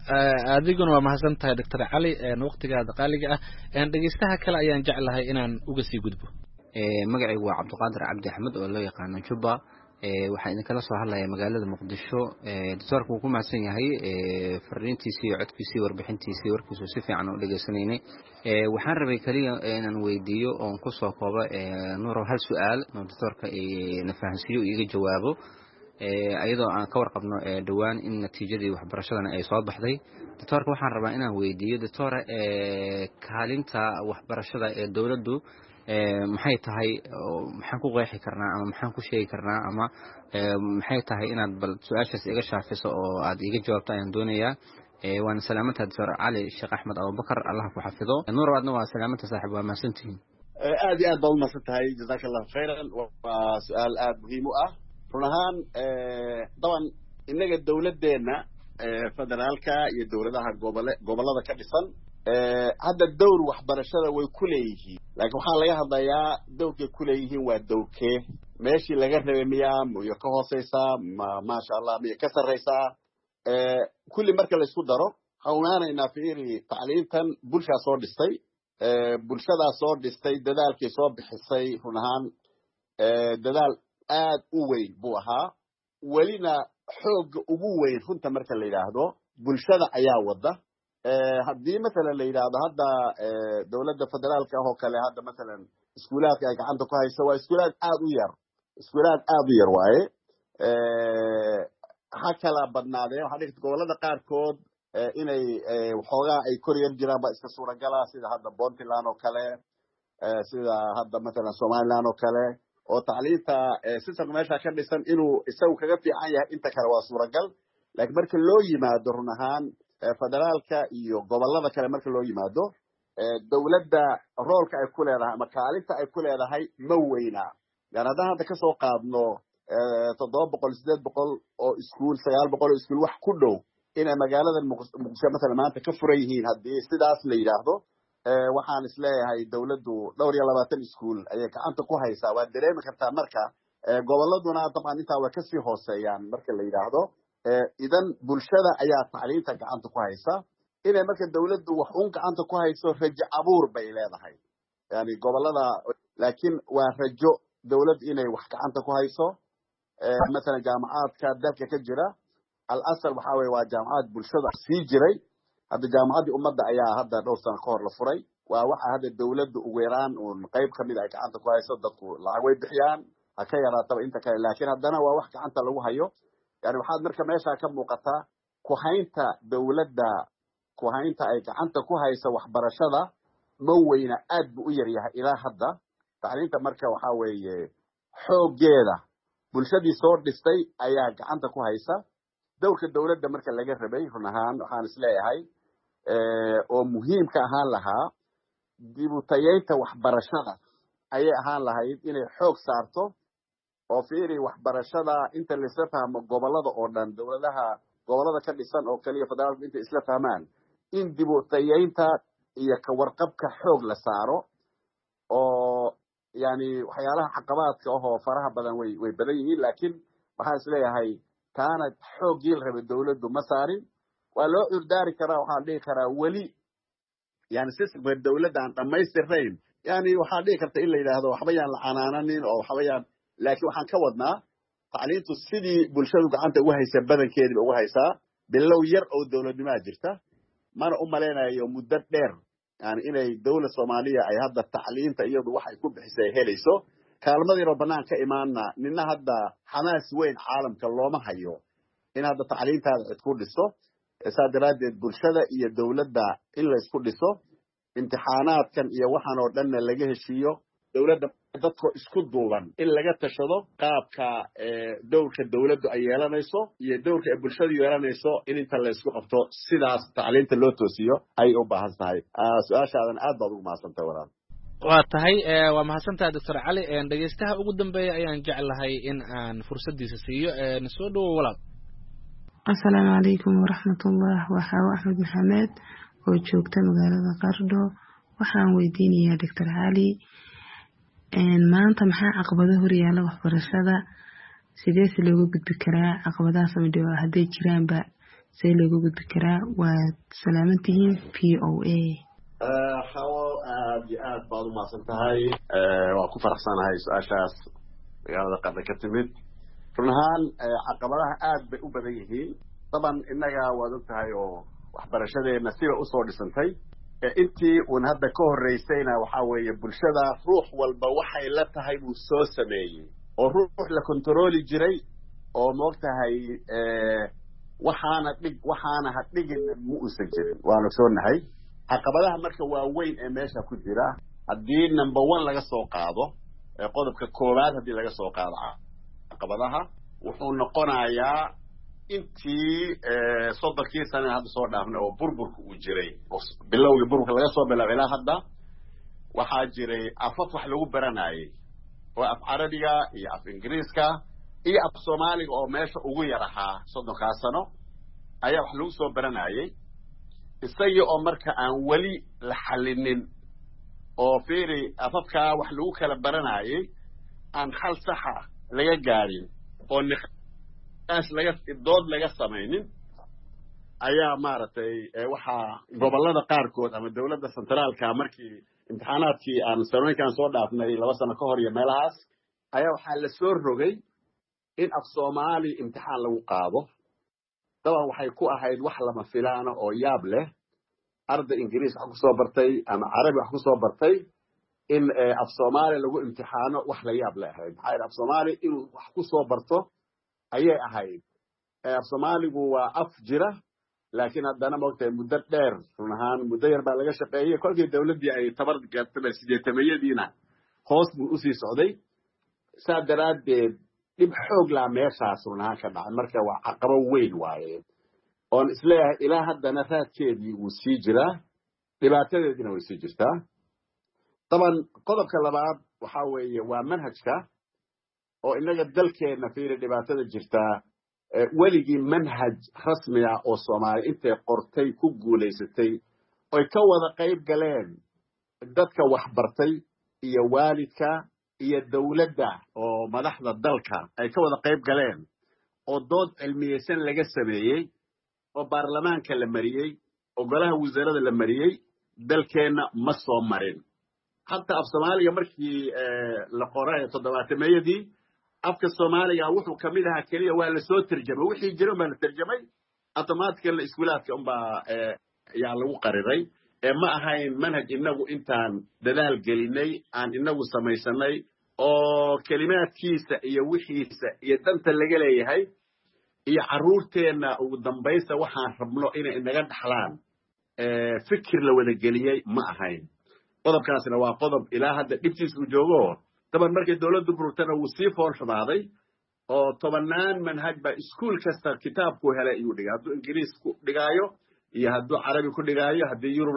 adiguna waa mahadsan tahay doctor cali waqtigaada qaaliga ah dhegeystaha kale ayaan jeclahay inaan uga sii gudbo
magacaygu waa Cabdiqaadir Cabdi Axmed oo loo yaqaan Juba waxaan idinkala soo hadlayaa magaalada Muqdisho doctorku wuu ku mahadsan yahay fariintiisii codkiisii warbixintiisii warkiisu si fiican u dhageysanaynay waxaan rabay kaliya inaan weydiiyo oo ku soo koobo Nuuro hal su'aal oo doctorka na fahansiiyo iga jawaabo ayadoo aan ka warqabno dhawaan in natiijadii waxbarashadana ay soo baxday doctorka waxaan rabaa inaan weydiiyo doctor kaalinta waxbarashada ee dawladdu maxay tahay maxaan ku qeexi karnaa ama maxaan ku sheegi karnaa ama maxay tahay inaad bal su'aashaas iga shaafiso oo aad iga jawaabto ayaan doonayaa waan salaamada doctor Cali Sheekh Axmed Abubakar Allah ku xafido Nuur waadna waa salaamada saaxiib waa mahadsantihiin
aad iyo aad baad mahadsan tahay jazakallahu khayran waa su'aal aad muhiim u ah runahaan daban inaga dawladeena federaalka iyo dawladaha gobolada ka dhisan hadda dawr waxbarashada way ku leeyihiin laakiin waxaa laga hadlayaa dawrkay ku leeyihiin waa dawrkee meeshii laga rabay miyaa miyo ka hooseysaa maasha allah miyo ka sarreysaa kulli marka la isku daro hawnaanaynaa fiiri tacliintan bulshaa soo dhistay bulshadaa soo dhistay dadaalkii soo bixisay run ahaan dadaal aad u weyn buu ahaa welina xoogga ugu weyn runta marka la yidhaahdo bulshada ayaa wada haddii masalan la yidhaahdo hadda dawladda federaalka ah oo kale hadda masalan iskuulaadka ay gacanta ku hayso waa iskuulaad aad u yar waaye ha kala badnaadeen waxaa dhigta gobolada qaarkood inay waxoogaa ay kor yar jiraan baa iska suuragala sida hadda Puntland oo kale sida hadda masalan Somaliland oo kale oo tacliinta systemka meesha ka dhisan inuu isagu kaga fiican yahay inta kale waa suuragal laakiin marka loo yimaado run ahaan federaalka iyo gobolada kale marka loo yimaado dawladda roolka ay ku leedahay ama kaalinta ay ku leedahay ma weyna yani haddaan hadda kasoo qaadno 700-800 oo iskuul 900 oo iskuul wax ku dhow inay magaalada Muqdisho masalan maanta ka furan yihiin haddii sidaas la yidhaahdo waxaan isleeyahay dawladdu dhowr iyo 20 iskuul ayay gacanta ku haysaa waa dareemi kartaa marka goboladuna dabcan intaa way kasii hooseeyaan marka la yidhaahdo idan bulshada ayaa tacliinta gacanta ku haysa inay marka dawladdu wax uun gacanta ku hayso rajo abuur bay leedahay yani gobolada laakiin waa rajo dawlad inay wax gacanta ku hayso masalan jaamacaadka dalka ka jira al-asal waxa weeye waa jaamacad bulshada sii jiray hadda jaamacadii ummadda ayaa hadda dhowr sano ka hor la furay waa waxa hadda dawladdu ugu yaraan uun qayb ka mid ay gacanta ku hayso dadku lacag way bixiyaan ha ka yaraataba inta kale laakiin haddana waa wax gacanta lagu hayo yani waxaad marka meesha ka muuqataa ku-haynta dawladda ku-haynta ay gacanta ku hayso waxbarashada ma weyna aad buu u yar yahay ilaa hadda tacliinta marka waxa weeye xooggeeda bulshadii soo dhistay ayaa gacanta ku haysa dawrka dawladda marka laga rabay run ahaan waxaan isleeyahay oo muhiimka ahaan lahaa dib u tayeynta waxbarashada ayay ahaan lahayd inay xoog saarto oo fiiri waxbarashada inta la isla fahmo gobolada oo dhan dawladaha gobolada ka dhisan oo kaliya federaalku inta isla fahmaan in dib u tayeynta iyo ka warqabka xoog la saaro oo yani waxyaalaha caqabaadka ahoo faraha badan way badan yihiin laakiin waxaan isleeyahay taana xooggii la rabay dawladdu ma saarin waa loo curdaari karaa waxaan dhihi karaa weli yani systemka dawladda aan dhammaystirnayn yani waxaa dhihi karta in la yidhaahdo waxba yaan la canaananin oo waxba yaan laakiin waxaan ka wadnaa tacliintu sidii bulshadu gacanta ugu haysa badankeediiba ugu haysaa bilow yar oo dawladnimaa jirta mana u malaynayo muddo dheer yani inay dawlad Soomaaliya ay hadda tacliinta iyadu waxay ku bixisay helayso kaalmadiina banaan ka imaana nina hadda xamaas weyn caalamka looma hayo in hadda tacliintaada cid ku dhiso saadaradeed bulshada iyo dawladda in la isku dhiso imtixaanaadkan iyo waxaan oo dhan laga heshiiyo dawladda dadku isku duuban in laga tashado qaabka dawrka dawladdu ay yeelanayso iyo dawrka ay bulshadu yeelanayso in inta la isku qabto sidaas tacliinta loo toosiyo ay u baahan tahay su'aashaadan aad baad ugu mahadsantahay walaal
waa tahay waa mahadsantahay doctor Cali dhageystaha ugu dambeeya ayaan jeclahay in aan fursadiisa siiyo soo dhawo walaal
assalaamu calaykum waraxmatullah waxaa Axmed Maxamed oo joogta magaalada Qardho waxaan weydiinayaa doctor Cali maanta maxaa caqabado hor yaalla waxbarashada sidee se looga gudbi karaa caqabadahaas ama dhibo hadday jiraanba see looga gudbi karaa waa salaamantihiin VOA
xawo aad iyo aad baad u mahadsantahay waan ku faraxsanahay su-aashaas magaalada qadda ka timid run ahaan caqabadaha aad bay u badan yihiin daban innaga waad og tahay oo waxbarashadeena siba usoo dhisantay intii uun hadda ka horreysayna waxaa weeye bulshada ruux walba waxay la tahay buu soo sameeyey oo ruux la kontarooli jiray oo moogtahay waxaana ha dhigin ma uusan jirin waanu ogsoonahay caqabadaha marka waaweyn ee meesha ku jira haddii number 1 laga soo qaado qodobka koowaad haddii laga soo qaado caqabadaha wuxuu noqonayaa intii 30 sano hadda soo dhaafnay oo burburku uu jiray bilowgii burburka laga soo bilaabo ilaa hadda waxaa jiray afaf wax lagu baranayay oo af carabiga iyo af ingiriiska iyo af soomaaliga oo meesha ugu yar ahaa 30 sano ayaa wax lagu soo baranayay isagii oo marka aan weli la xallinin oo fiiri afafkaa wax lagu kala baranayay aan xal saxa laga gaarin oo dood laga samaynin ayaa maaragtay waxaa gobollada qaarkood ama dawladda centraalka markii imtixaanaadkii aan sanooyinkaan soo dhaafnay 2 sano ka hor iyo meelahaas ayaa waxaa la soo rogay in af soomaali imtixaan lagu qaado daban waxay ku ahayd wax lama filaana oo yaab leh arday ingiriis wax ku soo bartay ama carabi wax ku soo bartay in af soomaali lagu imtixaano wax la yaab leh ahayd maxaa af soomaali inuu wax ku soo barto ayay ahayd af soomaaligu waa af jira laakiin haddana moogtahay muddo dheer run ahaan muddo yar baa laga shaqeeyey kolkii dawladdii ay tabar gaartay 80-yadiina hoos buu usii socday saa daraaddeed dhib xoog laa meeshaas run ahaan ka dhacay marka waa caqabo weyn waaye oon isleeyahay ilaa haddana raadkeedii wuu sii jiraa dhibaatadeediina way sii jirtaa daban qodobka labaad waxaa weeye waa manhajka oo innaga dalkeenna fiiri dhibaatada jirtaa weligii manhaj rasmi ah oo soomaali intay qortay ku guulaysatay oy ka wada qayb galeen dadka waxbartay iyo waalidka iyo dawladda oo madaxda dalka ay ka wada qayb galeen oo dood cilmiyeysan laga sameeyey oo baarlamaanka la mariyey oo golaha wasaarada la mariyey dalkeenna ma soo marin hatta af soomaaliga markii la qoray 70-yadii afka soomaaliga wuxuu ka mid ahaa keliya waa la soo tarjamay wixii jira baa la tarjamay automatically iskuulaadka unbaa yaa lagu qariray ma ahayn manhaj inagu intaan dadaal gelinay aan inagu samaysanay oo kelimaadkiisa iyo wixiisa iyo danta laga leeyahay iyo caruurteenna ugu dambaysta waxaan rabno inay inaga dhaxlaan fikir la wada geliyey ma ahayn qodobkaasna waa qodob ilaa hadda dhibtiisa uu joogo daban markay dawladdu bururtana wuu sii fool xumaaday oo 10 manhaj baa iskuul kasta kitaabku helay inuu dhigaa hadduu ingiriis ku dhigaayo iyo hadduu carabi ku dhigaayo haddii yurub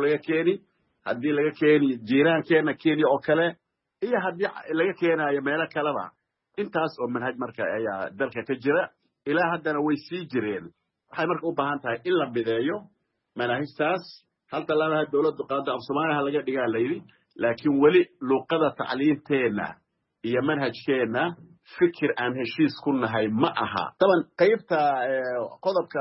haddii laga keeni jiiraankeenna kenya oo kale iyo haddii laga keenaayo meelo kaleba intaas oo manhaj marka ayaa dalka ka jira ilaa haddana way sii jireen waxay marka u baahan tahay in la mideeyo manahijtaas halta labaha dawladdu qaado af soomaaliha laga dhigaa layidhi laakiin weli luuqada tacliinteenna iyo manhajkeenna fikir aan heshiis ku nahay ma aha daban qaybta qodobka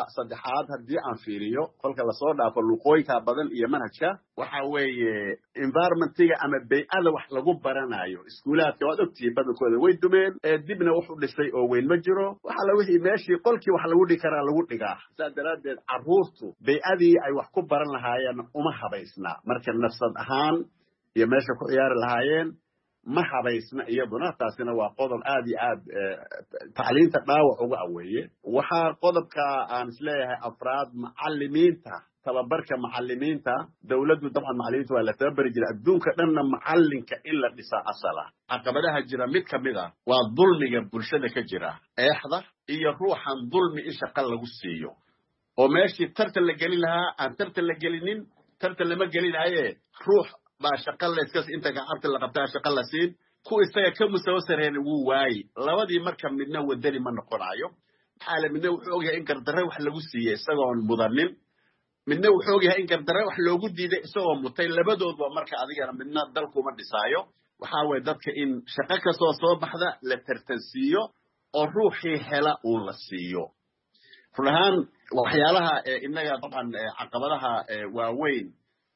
2-3 haddii aan fiiriyo kolka lasoo dhaafo luuqooyinka badan iyo manhajka waxa weeye environmentiga ama bay'ada wax lagu baranayo iskuulaadka waad ogtihiin badankooda way dumeen dibna wuxuu dhisay oo weyn ma jiro waxa la wixii meeshii qolkii wax lagu dhigi karaa lagu dhigaa saa daraaddeed carruurtu bay'adii ay wax ku baran lahaayeen uma habaysna marka nafsad ahaan iyo meesha ku ciyaari lahaayeen ma habaysna iyaduna taasina waa qodob aad iyo aad tacliinta dhaawac uga aweeye waxaa qodobka aan isleeyahay afraad macallimiinta tababarka macallimiinta dawladdu dabcan macallimiinta waa la tababari jiray adduunka dhanna macallinka in la dhisaa asala caqabadaha jira mid ka mid ah waa dulmiga bulshada ka jira eexda iyo ruuxan dulmi in shaqa lagu siiyo oo meeshii tartan la gelin lahaa aan tartan la gelinin tartan lama gelinaye ruux baa shaqa layskas inta gacabta la qabtaa shaqa la siin ku isaga ka musawasareen wuu waayi labadii marka midna wadani ma noqonayo maxaa la midna wuxuu ogyahay in gardarre wax lagu siiyey isagoon mudanin midna wuxuu ogyahay in gardarre wax loogu diiday isagoo mutay labadoodba marka adigana midna dalkuma dhisaayo waxaa weeye dadka in shaqo kastoo soo baxda la tartansiiyo oo ruuxii hela uu la siiyo run ahaan waxyaalaha innaga dabcan caqabadaha waaweyn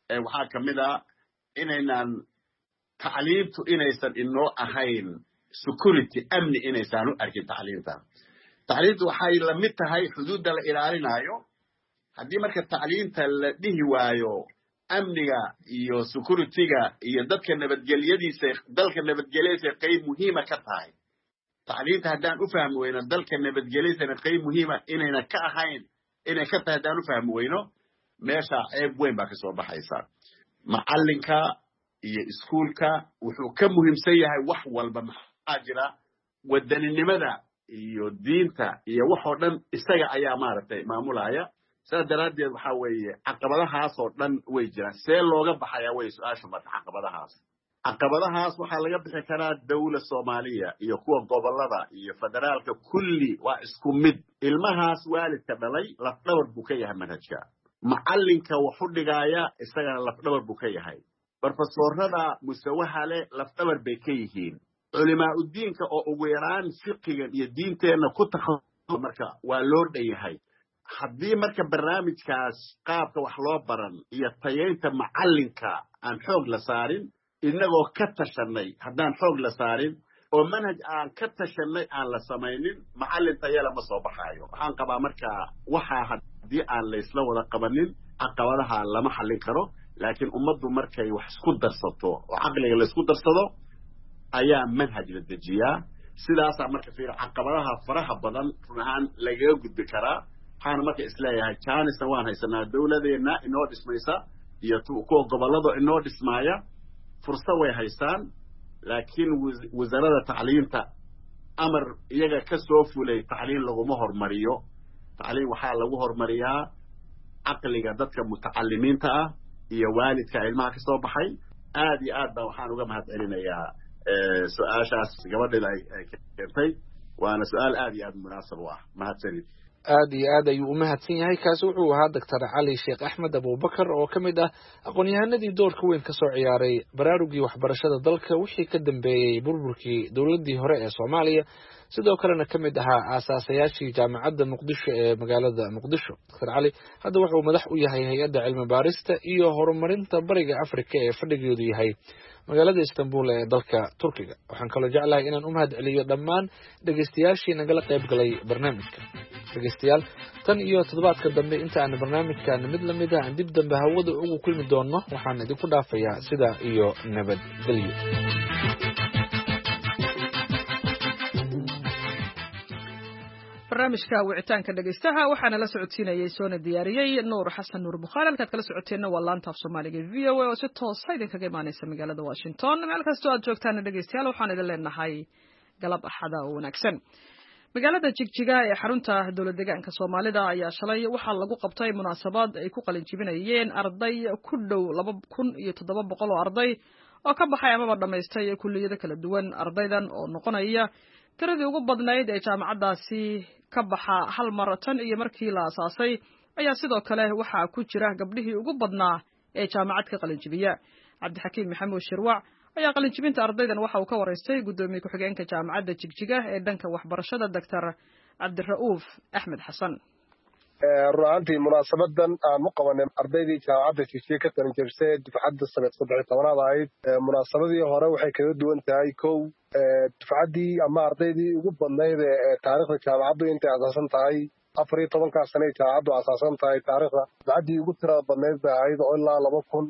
waxaa ka mid ah inaynan tacliintu inaysan inoo ahayn security amni inaysan u arkin tacliinta tacliintu waxay la mid tahay xuduudda la ilaalinayo haddii marka tacliinta la dhihi waayo amniga iyo securityga iyo dadka nabadgelyadiisa dalka nabadgelyadiisa qayb muhiima ka tahay tacliinta haddaan u fahmi weyno dalka nabadgelyadiisana qayb muhiima inayna ka ahayn inay ka tahay haddaan u fahmi weyno meesha ceeb weyn baa kasoo baxaysa macallinka iyo iskuulka wuxuu ka muhiimsan yahay wax walba maxaa jira wadaninimada iyo diinta iyo waxoo dhan isaga ayaa maaragtay maamulaya sidaas daraaddeed waxaa weeye caqabadahaas oo dhan way jiraan see looga baxayaa way su-aashu marka caqabadahaas waxaa laga bixi karaa dawla soomaaliya iyo kuwa gobolada iyo federaalka kulli waa isku mid ilmahaas waalidka dhalay lafdhabar buu ka yahay manhajka macallinka waxu dhigaaya isagana lafdhabar buu ka yahay barfasoorada musawaha leh lafdhabar bay ka yihiin culimaa udiinka oo ugu yaraan fiqigan iyo diinteenna ku takhasus marka waa loo dhan yahay haddii marka barnaamijkaas qaabka wax loo baran iyo tayaynta macallinka aan xoog la saarin inagoo ka tashanay haddaan xoog la saarin oo manhaj aan ka tashanay aan la samaynin macallin tayala ma soo baxaayo waxaan qabaa marka waxaa haddii aan laysla wada qabanin caqabadaha lama xallin karo laakiin ummaddu markay wax isku darsato oo caqliga la isku darsado ayaa manhaj la dejiyaa sidaasaa marka fiir caqabadaha faraha badan run ahaan lagaga gudbi karaa waxaana marka isleeyahay jaanisna waan haysanaa dawladeenna inoo dhismaysa iyo kuwa gobollada inoo dhismaaya fursad way haystaan laakiin wasaaradda tacliinta amar iyaga ka soo fulay tacliin laguma hormariyo tacliin waxaa lagu hormariyaa caqliga dadka mutacalimiinta ah iyo waalidka ilmaha ka soo baxay aad iyo aad baa waxaan uga mahad celinayaa su-aashaas gabadheeda ay keentay waana su-aal aad iyo aad munaasab u ah mahadsanid
aad iyo aad ayuu u mahadsan yahay kaasi wuxuu ahaa doctor cali sheekh axmed abubakar oo ka mid ah aqoon-yahanadii doorka weyn ka soo ciyaaray baraarugii waxbarashada dalka wixii ka dambeeyey burburkii dowladdii hore ee soomaaliya sidoo kalena ka mid ahaa aasaasayaashii jaamacadda muqdisho ee magaalada muqdisho doctor cali hadda wuxuu madax u yahay hay-adda cilmi baarista iyo horumarinta bariga afrika ee fadhigeedu yahay magaalada istanbul ee dalka turkiga waxaan kaloo jeclahay inaan u mahad celiyo dhammaan dhegaystayaashii nagala qayb galay barnaamijka dhegaystayaal tan iyo toddobaadka dambe inta aan barnaamijkan mid lamid ah aan dib dambe hawada ugu kulmi doonno waxaan idinku dhaafayaa sidaa iyo nabadgelyo
barnaamijka wicitaanka dhegaystaha waxaana la socodsiinayay soona diyaariyey nuur xasan nuur bukhaari halkaad kala socoteenna waa laanta af soomaaliga v o a oo si toosa idinkaga imaaneysa magaalada washington meel kastoo aad joogtaana dhegaystayaal waxaan idin leenahay galab axada oo wanaagsan magaalada jigjiga ee xarunta dowlad deegaanka soomaalida ayaa shalay waxaa lagu qabtay munaasabad ay ku qalin jibinayeen arday ku dhow 2,700 oo arday oo ka baxay amaba dhammaystay kulliyado kala duwan ardaydan oo noqonaya tiradii ugu badnayd ee jaamacaddaasi ka baxa hal mar tan iyo markii la asaasay ayaa sidoo kale waxaa ku jira gabdhihii ugu badnaa ee jaamacad ka qalinjibiya cabdixakiim maxamuud shirwac ayaa qalinjibinta ardaydan waxa uu ka waraystay guddoomiye ku-xigeenka jaamacadda jigjiga ee dhanka waxbarashada doctor cabdira'uuf axmed xasan
run ahaantii munaasabadan aan u qabanay ardaydii jaamacadda jigjiga ka qalinjabisay dufcadda sanad 13 ahayd munaasabadii hore waxay kaga duwan tahay kow dufcaddii ama ardaydii ugu badnayd ee taariikhda jaamacaddu intay asaasan tahay 14 sano ay jaamacaddu asaasan tahay taariikhda dufcaddii ugu tirada badnayd bay ahayd oo ilaa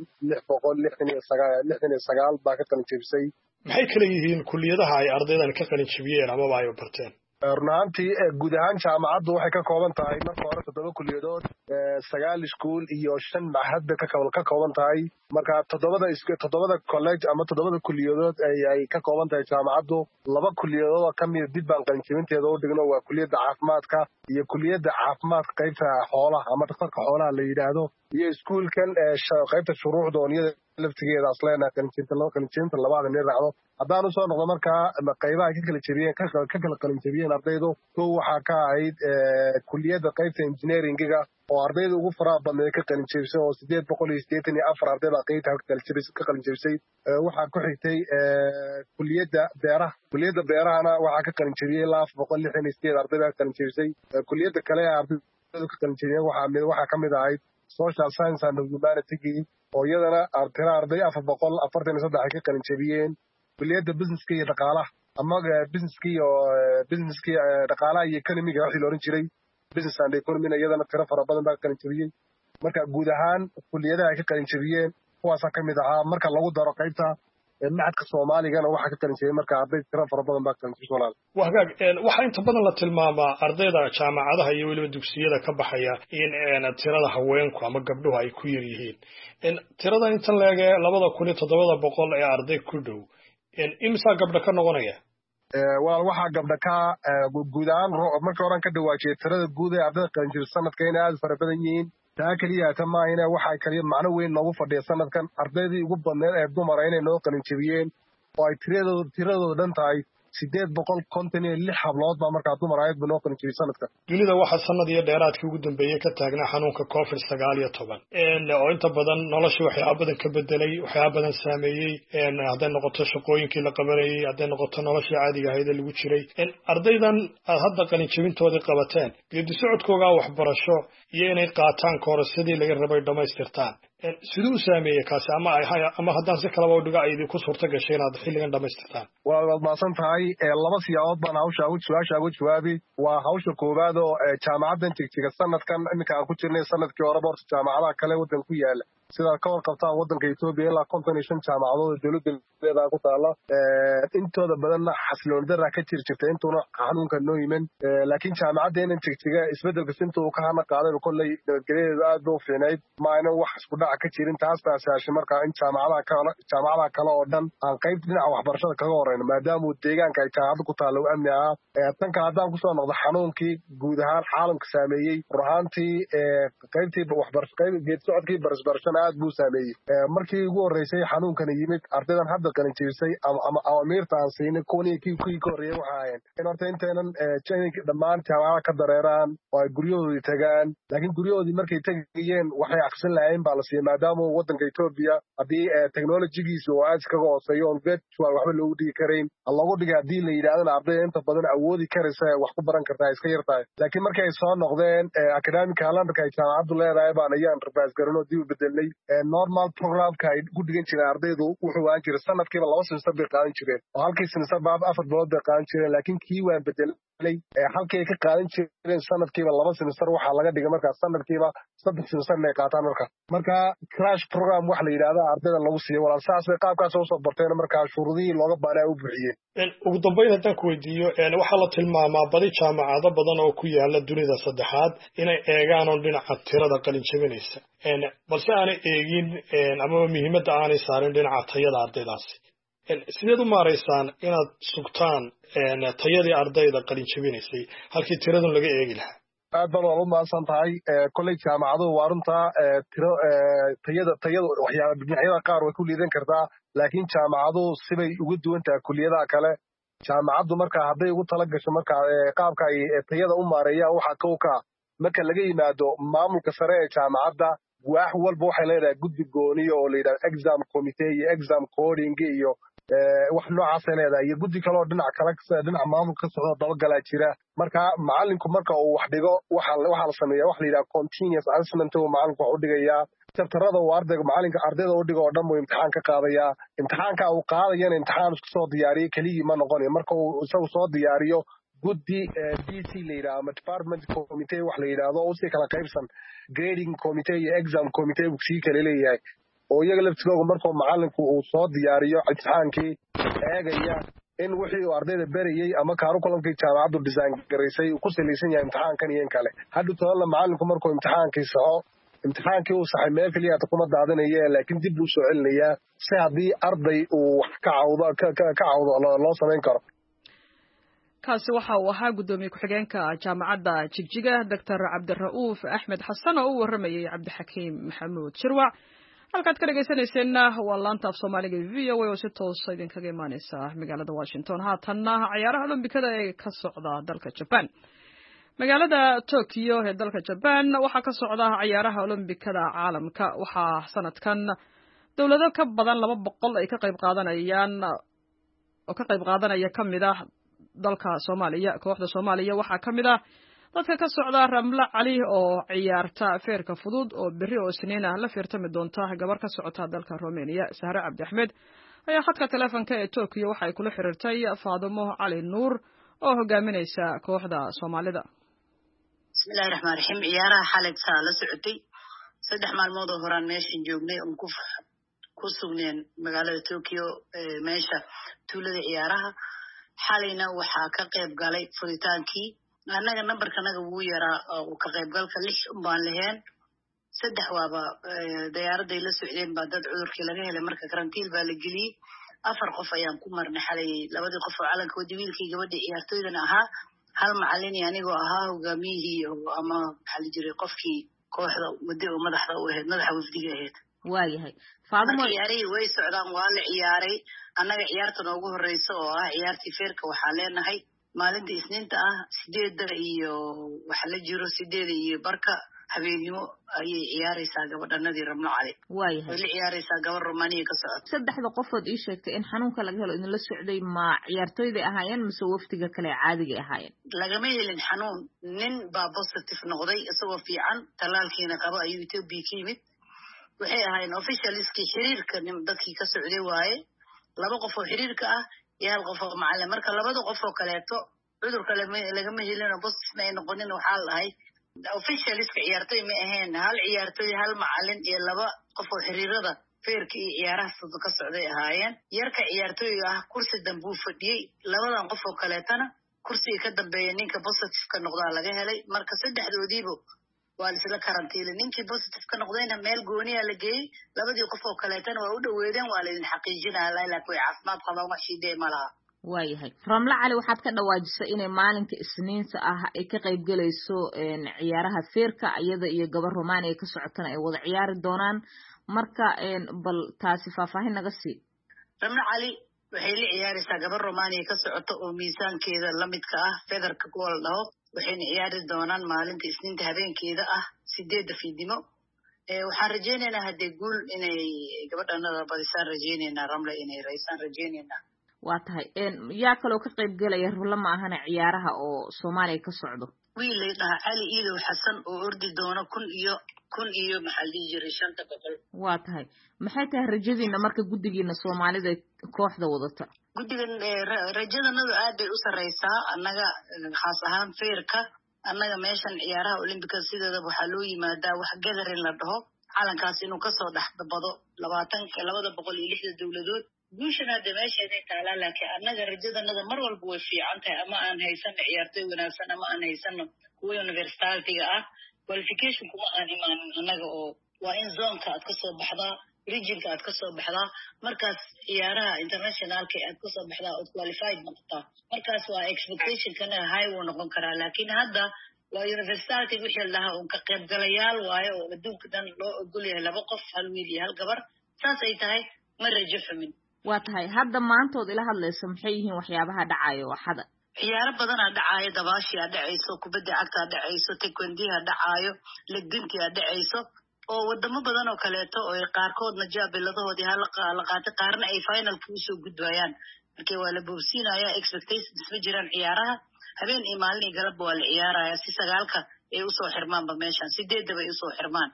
2,669 baa ka qalinjabisay
maxay kala yihiin kulliyadaha ay ardaydan ka qalinjabiyeen amaba ay barteen
run ahaantii guud ahaan jaamacaddu waxay ka kooban tahay marka hore 7 kulliyadood 9 iskuul iyo 5 machad bay ka kooban tahay marka 7 college ama 7 kulliyadood ay ka kooban tahay jaamacaddu 2 kulliyadood oo kamid dib baan qalinjibinteeda u dhigno waa kulliyadda caafimaadka iyo kulliyadda caafimaadka qaybta xoolaha ama dhakhtarka xoolaha la yidhaahdo iyo iskuulkan qaybta shuruucda ooniyada laftigeeda asleena qalinjibinta labaad in raacdo haddaan u soo noqdo markaa qaybaha ka kala qalinjabiyeen ardaydu kow waxaa ka ahayd kulliyadda qaybta engineeringiga oo ardayda ugu faraha badneed ka qalinjabisay oo 884 arday baa qaybta ka qalinjabisay waxaa ku xigtay kulliyadda beerahana waxaa ka qalinjabiyey ilaa 468 arday baa qalinjabisay kulliyadda kale ee ardaydu ka qalinjabiyeen waxaa ka mid ahayd social science and humanity oo iyadana tira arday 443 ay ka qalin jabiyeen kulliyadda businesska iyo dhaqaalaha ama businesska dhaqaalaha iyo economiga wixii la oran jiray business and economy iyadana tira fara badan baa qalin jabiyeen marka guud ahaan kulliyadaha ay ka qalin jabiyeen kuwaas ka mid ahaa marka lagu daro qaybta macadka Soomaaligana waxa ka qalin jabiyeen marka arday tira fara badan baa qalin jabiyeen
wahagaag waxa inta badan la tilmaamaa ardayda jaamacadaha iyo waliba dugsiyada ka baxaya in tirada haweenku ama gabdhuhu ay ku yar yihiin tirada inta leege 2700 ee arday ku dhow imsa gabdha ka noqonaya
waxa gabdha ka guud ahaan marka horan ka dhawaajiyay tirada guud ee ardayda qalin jabiyay sanadkan in aad fara badan yihiin taa kaliya tamaayna waxa kaliya macno weyn noogu fadhiya sanadkan ardaydii ugu badneed ee dumar inay noo qalin jabiyeen oo ay tiradooda dhan tahay 856 hablood baa markaa dumar ayad noo qalin jabiyay sanadkan
dunida waxa sanad iyo dheeraadkii ugu dambeeyay ka taagnaa xanuunka COVID-19 oo inta badan nolosha waxyaabo badan ka bedelay waxyaabo badan saameeyay hadday noqoto shaqooyinkii la qabanayay hadday noqoto noloshii caadiga ahayd ee lagu jiray ardaydan aad hadda qalin jabintoodii qabateen geedi socodkooga waxbarasho iyo inay qaataan koorsadii laga rabay dhamaystirtaan sidoo uu saameeyay kaasi ama haddaan si kalaba u dhigo ay idinku suurta gashay inaad xilligan dhamaystirtaan
waa maasan tahay laba siyaabood baan su'aasha ugu jawaabi waa hawsha koowaad oo jaamacaddan Jigjiga sanadkan iminka aan ku jirnay sanadkii hore boorta jaamacadaha kale waddan ku yaala sida ka warqabtaan waddanka Itoobiya ilaa 55 jaamacadood oo dawladda leedahay ku taala intooda badanna xasiloon darra ka jirta intuuna xanuunka noo yimin laakiin jaamacaddeena Jigjiga isbedelka sinta uu ka hana qaaday kolley nabadgelyadeedu aad u fiicnayd ma ayna wax isku dhac ka jirin taas baa saashay marka in jaamacadaha kale oo dhan aan qayb dhinaca waxbarashada kaga horeyno maadaama uu deegaanka ay jaamacadda ku taalo uu amni ahaa tanka haddaan kusoo noqdo xanuunkii guud ahaan caalamka saameeyey ruhaantii qaybtii waxbarashada geed socodkii barashada aad buu saameeyey markii ugu horeysay xanuunkana yimid ardaydan hadda qalin jabisay ama awamiirta aan siinay kuwii ka horreeyay waxa ahayn in horta intaynan dhammaan jaamacadaha ka dareeraan oo ay guryahoodii tagaan laakiin guryahoodii markay tegayeen waxay aqsin lahayn baa la siiyey maadaama waddanka Itoobiya haddii technology-giisu oo aad iskaga hooseeyo on virtual waxba loogu dhigi karayn loogu dhigay haddii la yidhaahdana ardayda inta badan awoodi karaysa wax ku baran kartaa iska yartahay laakiin markay ay soo noqdeen academic calendarka ay jaamacaddu leedahay baan ayaan reverse garanoo dib u bedelnay normal programka ay ku dhigan jireen ardaydu wuxuu aan jiray sanadkiiba 2 semester bay qaadan jireen oo halkii semester baa 4 bilood bay qaadan jireen laakiin kii waan bedelay halkii ay ka qaadan jireen sanadkiiba 2 semester waxa laga dhigay markaa sanadkiiba 3 semester ay qaataan marka crash program wax la yiraahdo ardayda lagu siiyo walaal saas bay qaabkaas oo soo barteen markaa shuruudihii looga baahnaa u buuxiyeen
ugu dambeyn haddaan ku weydiiyo waxaa la tilmaamaa badi jaamacado badan oo ku yaala dunida saddexaad inay eegaan oo dhinaca tirada qalin jabinaysa balse aanay eegin ama muhiimadda aanay saarin dhinaca tayada ardaydaasi sideed u maaraysaan inaad sugtaan tayadii ardayda qalin jabinaysay halkii tiradun laga eegi lahaa
aad baan ugu mahadsan tahay kolley jaamacaduhu waa runtaa tayada waxyaaba dhinacyada qaar way ku liidan kartaa laakiin jaamacaduhu sibay uga duwan tahay kulliyadaha kale jaamacaddu markaa hadday ugu tala gasho markaa qaabka ay tayada u maareeyaan waxa kowka marka laga yimaado maamulka sare ee jaamacadda waax walba waxay leedahay guddi gooniyo oo la yidhahdo exam committee iyo exam coding iyo wax noocaasay leedahay iyo guddi kale oo dhinaca maamulka ka socda dabagalaa jira marka macallinku marka uu wax dhigo waxaa la sameeyaa wax la yidhaha continuous assessment uu macallinku wax u dhigayaa chapterada uu macallinka ardayda u dhigo oo dhan buu imtixaan ka qaadayaa imtixaanka uu qaadayana imtixaan isku soo diyaariyey keligii ma noqonayo marka uu isagu soo diyaariyo guddi DC la yidhaahdo ama department committee wax la yidhaahdo oo usii kala qaybsan grading committee iyo exam committee buu sii kala leeyahay oo iyaga laftigooga markuu macallinku uu soo diyaariyo imtixaankii eegaya in wixii uu ardayda berayey ama curriculumkii jaamacaddu design garaysay uu ku salaysan yahay imtixaankan iyo in kale hadda todola macallinku markuu imtixaankii saxo imtixaankii uu saxay meel keliya kuma daadinaya laakiin dib buu soo celinayaa si haddii arday uu wax ka cawdo loo samayn karo
kaasi waxa uu ahaa guddoomiye ku-xigeenka jaamacadda Jigjiga Dr. Cabdirauuf Axmed Xasan oo u waramayay Cabdixakiim Maxamuud Shirwac halkaad ka dhageysanayseena waa laanta af Soomaaliga VOA oo si toos ah idinkaga imaaneysa magaalada Washington haatanna ciyaaraha Olombikada ee ka socda dalka Japan magaalada Tokyo ee dalka Japan waxaa ka socda ciyaaraha Olombikada caalamka waxaa sanadkan dawlado ka badan 200 ay ka qayb qaadanaya kamid ah dalka Soomaaliya kooxda Soomaaliya waxaa kamid ah dadka ka socda Ramla Cali oo ciyaarta feerka fudud oo berri oo Isniin ah la fiirtami doonta gabar ka socota dalka Romania Sahra Cabdi Axmed ayaa khadka telefoonka ee Tokyo waxa ay kula xiriirtay Faadumo Cali Nuur oo hogaaminaysa kooxda Soomaalida.
Bismillahir Rahmaanir Rahiim ciyaaraha xalay la socotay 3 maalmood oo horaan meeshan joognay oo ku sugneen magaalada Tokyo meesha tuulada ciyaaraha xalayna waxa ka qayb galay furitaankii anaga nambarkanaga wuu yaraa oo ka qayb galka 6 baan lahayn 3 waaba diyaaradday la socdeen baa dad cudurkii laga helay marka karantiil baa la geliyay 4 qof ayaan ku marnay xalay 2 qof oo calanka wiilkii gabadha ciyaartooydan ahaa hal macallin anigoo ahaa hogaamiyihii ama waxa la jiray qofkii kooxda wadada madaxda u ahayd madaxa wafdiga ahayd
waayahay Faadumo
ciyaarey way socdaan waa la ciyaaray anaga ciyaarta ugu horeysa oo ah ciyaartii feerka waxa leenahay maalinta Isniinta ah 8 iyo waxa la jiro 8 iyo barka habeenimo ayay ciyaaraysaa gabadhanadii Ramla Cali
waayahay
way ciyaaraysaa gabar Romania ka socota
saddexda qofood ii sheegtay in xanuunka laga helo in la socday ma ciyaartooyda ahaayeen mise waftiga kale caadiga ahaayeen
lagama helin xanuun nin baa positive noqday isagoo fiican talaalkiina qaba ayuu Ethiopia ka yimid waxay ahaayeen officialski xiriirka dadkii ka socday waaye 2 qof oo xiriirka ah iyo 1 qof oo macallin marka 2 qof oo kaleeto cudurka lagama helin oo positive ay noqonin waxa la ahay officialska ciyaartooy ma ahayn hal ciyaartooy hal macallin iyo 2 qof oo xiriirada feerka iyo ciyaaraha ka socday ahaayeen yarka ciyaartooyga ah kursi dambu fadhiyay 2 qof oo kaleetana kursiga ka dambeeyay ninka positive ka noqdaa laga helay marka saddexdoodiiba waa isla karantiilay ninkii positive ka noqdayna meel gooniya la geeyay 2 qof oo kaleetana waa u dhaweedeen waa la idin xaqiijinaa laakiin way caafimaad qabaan wax shidee ma laha
waayahay Ramla Cali waxaad ka dhawaajisay inay maalinka Isniinta ah ay ka qayb galayso ciyaaraha feerka iyada iyo gabar Romania ka socotana ay wada ciyaari doonaan marka bal taasi faahfaahin naga sii
Ramla Cali waxay la ciyaaraysaa gabar Romania ka socota oo miisaankeeda la midka ah featherka gool dhaho waxayna ciyaari doonaan maalinta Isniinta habeenkeeda ah 8 fiidnimo waxaan rajaynaynaa hadee guul inay gabadhanada badisaan rajaynaynaa Ramla inay raysaan rajaynaynaa
waa tahay yaa kaloo ka qayb galaya rula ma ahana ciyaaraha oo Soomaaliya ka socdo
wiil ay dhaha Cali Iidow Xasan oo ordi doona 1,000 iyo maxalli jiray 500
waa tahay maxay tahay rajadiina marka gudigiina Soomaalida kooxda wadata
gudigan rajadanadu aad bay u sareysaa anaga khaas ahaan feerka anaga meeshan ciyaaraha Olympics sideeda waxa loo yimaadaa wax gathering la dhaho calankaas inuu ka soo dhaxbado 260 dawladood guushana meesheeda taala laakiin anaga rajadanada mar walba way fiican tahay ama aan haysan ciyaartooy wanaagsan ama aan haysan kuwa university-ga ah qualification kuma aan imaan anaga oo waa in zone-ka aad ka soo baxdaa region-ka aad ka soo baxdaa markaas ciyaaraha international-ka aad ka soo baxdaa oo qualified noqotaa markaas waa expectation-kana high wuu noqon karaa laakiin hadda waa university wixii lahaa oo ka qayb galayaal waaye oo adduunka dhan loo ogol yahay 2 qof hal wiil iyo hal gabar saas ay tahay ma rajo xumin
waa tahay hadda maantood ila hadlayso maxay yihiin waxyaabaha dhacayo waxada
ciyaaro badan dhacayo dabaasha dhacayso kubadda cagta dhacayso taekwondo dhacayo legdinta dhacayso oo wadamo badan oo kaleeto oo qaarkoodna jaabiladoodii hal la qaatay qaarna ay finalka u soo gudbayaan markii waa la boobsiinaya expectations ma jiraan ciyaaraha habeen iyo maalin iyo galab waa la ciyaaraya si 9ka ay u soo xirmaanba meeshan 8 bay u soo xirmaan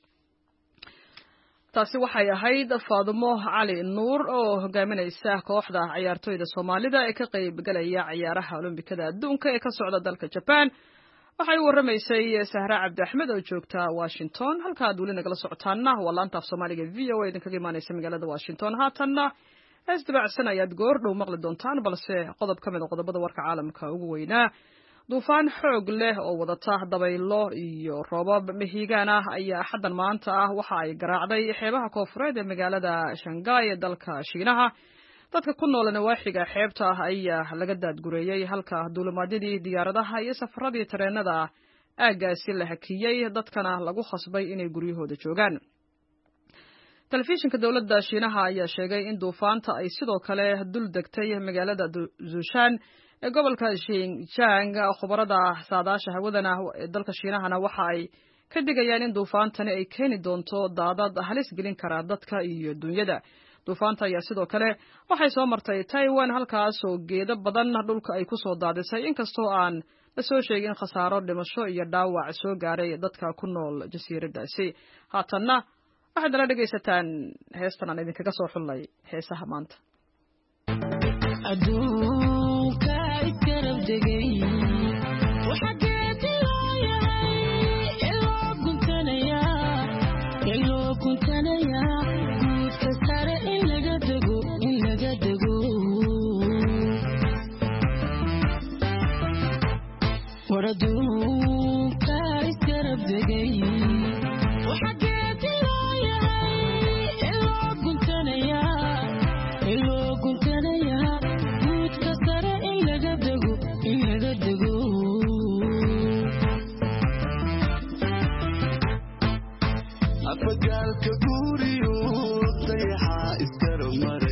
taasi waxay ahayd Faadumo Cali Nuur oo hogaaminaysa kooxda ciyaartooyda Soomaalida ee ka qayb galaya ciyaaraha Olombikada adduunka ee ka socda dalka Japan waxay waramaysay Sahra Cabdi Axmed oo joogta Washington halka aad weli nagala socotaana waa laanta Soomaaliga VOA idinkaga imaanaysa magaalada Washington haatanna isdabacsan ayaad goor dhow maqli doontaan balse qodob ka mid ah qodobada warka caalamka ugu weynaa duufaan xoog leh oo wadata dabaylo iyo roobab mihigaan ah ayaa xaddan maanta ah waxa ay garaacday xeebaha koonfureed ee magaalada Shanghai ee dalka Shiinaha dadka ku nool nawaaxiga xeebta ah ayaa laga daadgureeyay halka duulimaadyadii diyaaradaha iyo safaradii tareenada aagaasi la hakiyay dadkana lagu khasbay inay guryahooda joogaan telefishinka dawladda Shiinaha ayaa sheegay in duufaanta ay sidoo kale dul degtay magaalada Zushan ee gobolka Xinjiang khubarada saadaasha hawadana ee dalka Shiinahana waxa ay ka digayaan in duufaantani ay keeni doonto daadad halis gelin kara dadka iyo dunyada duufaanta ayaa sidoo kale waxay soo martay Taiwan halkaas oo geedo badan dhulka ay ku soo daadisay inkastoo aan la soo sheegin khasaaro dhimasho iyo dhaawac soo gaaray dadka ku nool jasiiradaasi. Haatanna waxaad la dhegaysataan heestan aan idinkaga soo xulnay heesaha maanta.
adduunka iskarab degay waxa kuntanaya guudka sare in laga dego war adduunka iskarab degay waxa geedi loo yahay iloo guntanaya guudka sare in laga dego
afagaalka guriyo dayaxa iskara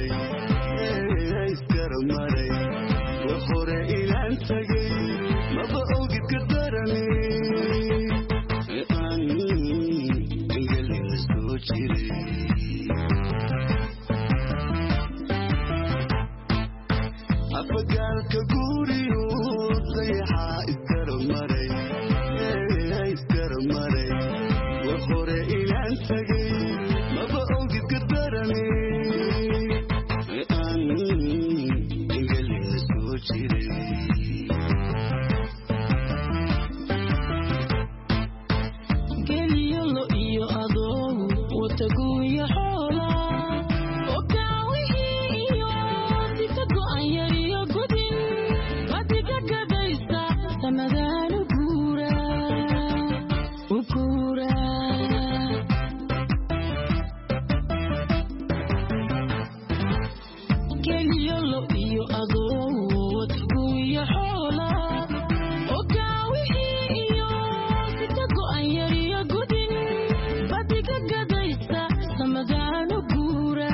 maray wax hore inaan tagay maba ogid ka darane aan engelina soo jiray afagaalka guriyo dayaxa iskara maray wax hore inaan tagay maba ogid ka darane aan engelina soo jiray
geliyolo iyo adoo wataguya xoola oo gaawihii iyo dika go'an yar iyo gudin badiga gadaysa samadaan u guura geliyolo iyo adoo wataguya xoola oo gaawihii iyo dika go'an yar iyo gudin badiga gadaysa samadaan u guura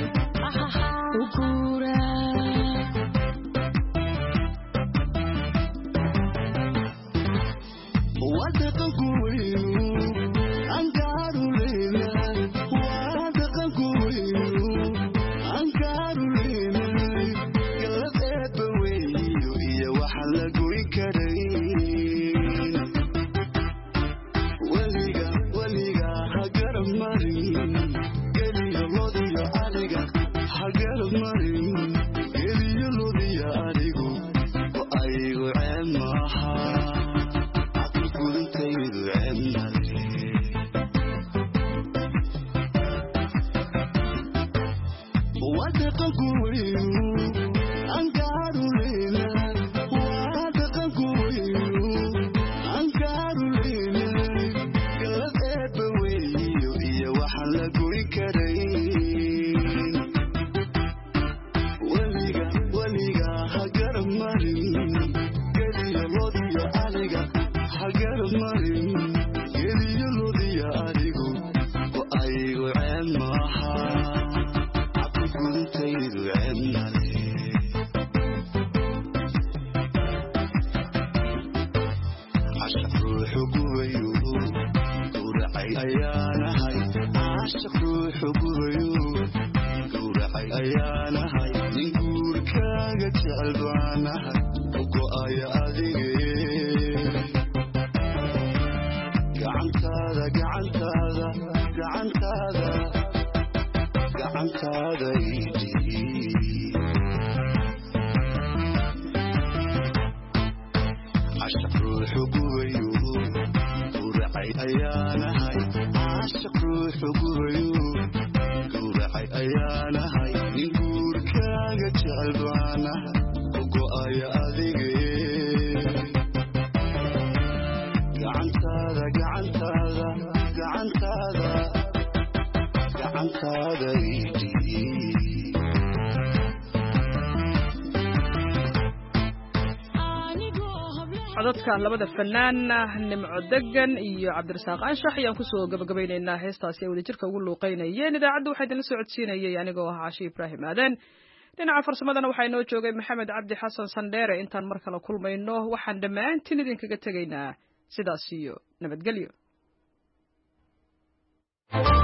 wadaqanku weynu ankaaru leenahay wadaqanku weynu ankaaru leenahay galad eebba weeyo iyo waxa la goyn karayn weliga ha garab marin geliyo lodiyo adiga ha garab marin geliyo lodiyo adigu oo aygu ceeb maaha wadaqanku weynu ankaaru leenahay wadaqanku weynu ankaaru leenahay galad eebba weeyo iyo waxa la goyn karayn weliga ha garab marin geliyo lodiyo adiga ha garab marin geliyo lodiyo adigu oo aygu ceeb maaha cabdigudintaydu ceeb male cashaq ruuxu gubayo gowracay ayaanahay cashaq ruuxu gubayo gowracay ayaanahay nin guurkaaga jecel baanahay oo go'aya adige gacantaada idii cashaq ruuxu gubayo gowracay ayaanahay cashaq ruuxu gubayo gowracay ayaanahay nin guurkaaga jecel baanahay oo go'aya adige gacantaada idii
codadka labada fanaan nimco degan iyo cabdirasaaq anshax ayaan kusoo gabagabaynaynaa heestaasi ay wadajirka ugu luuqeynayeen idaacadda waxaa idinla soo codsiinayay anigoo ah Caashi Ibraahim Aadan dhinaca farsamadana waxaa inoo joogay Maxamed Cabdi Xasan Sandheere intaan mar kale kulmayno waxaan dhammaantiin idinkaga tegaynaa sidaas iyo nabadgelyo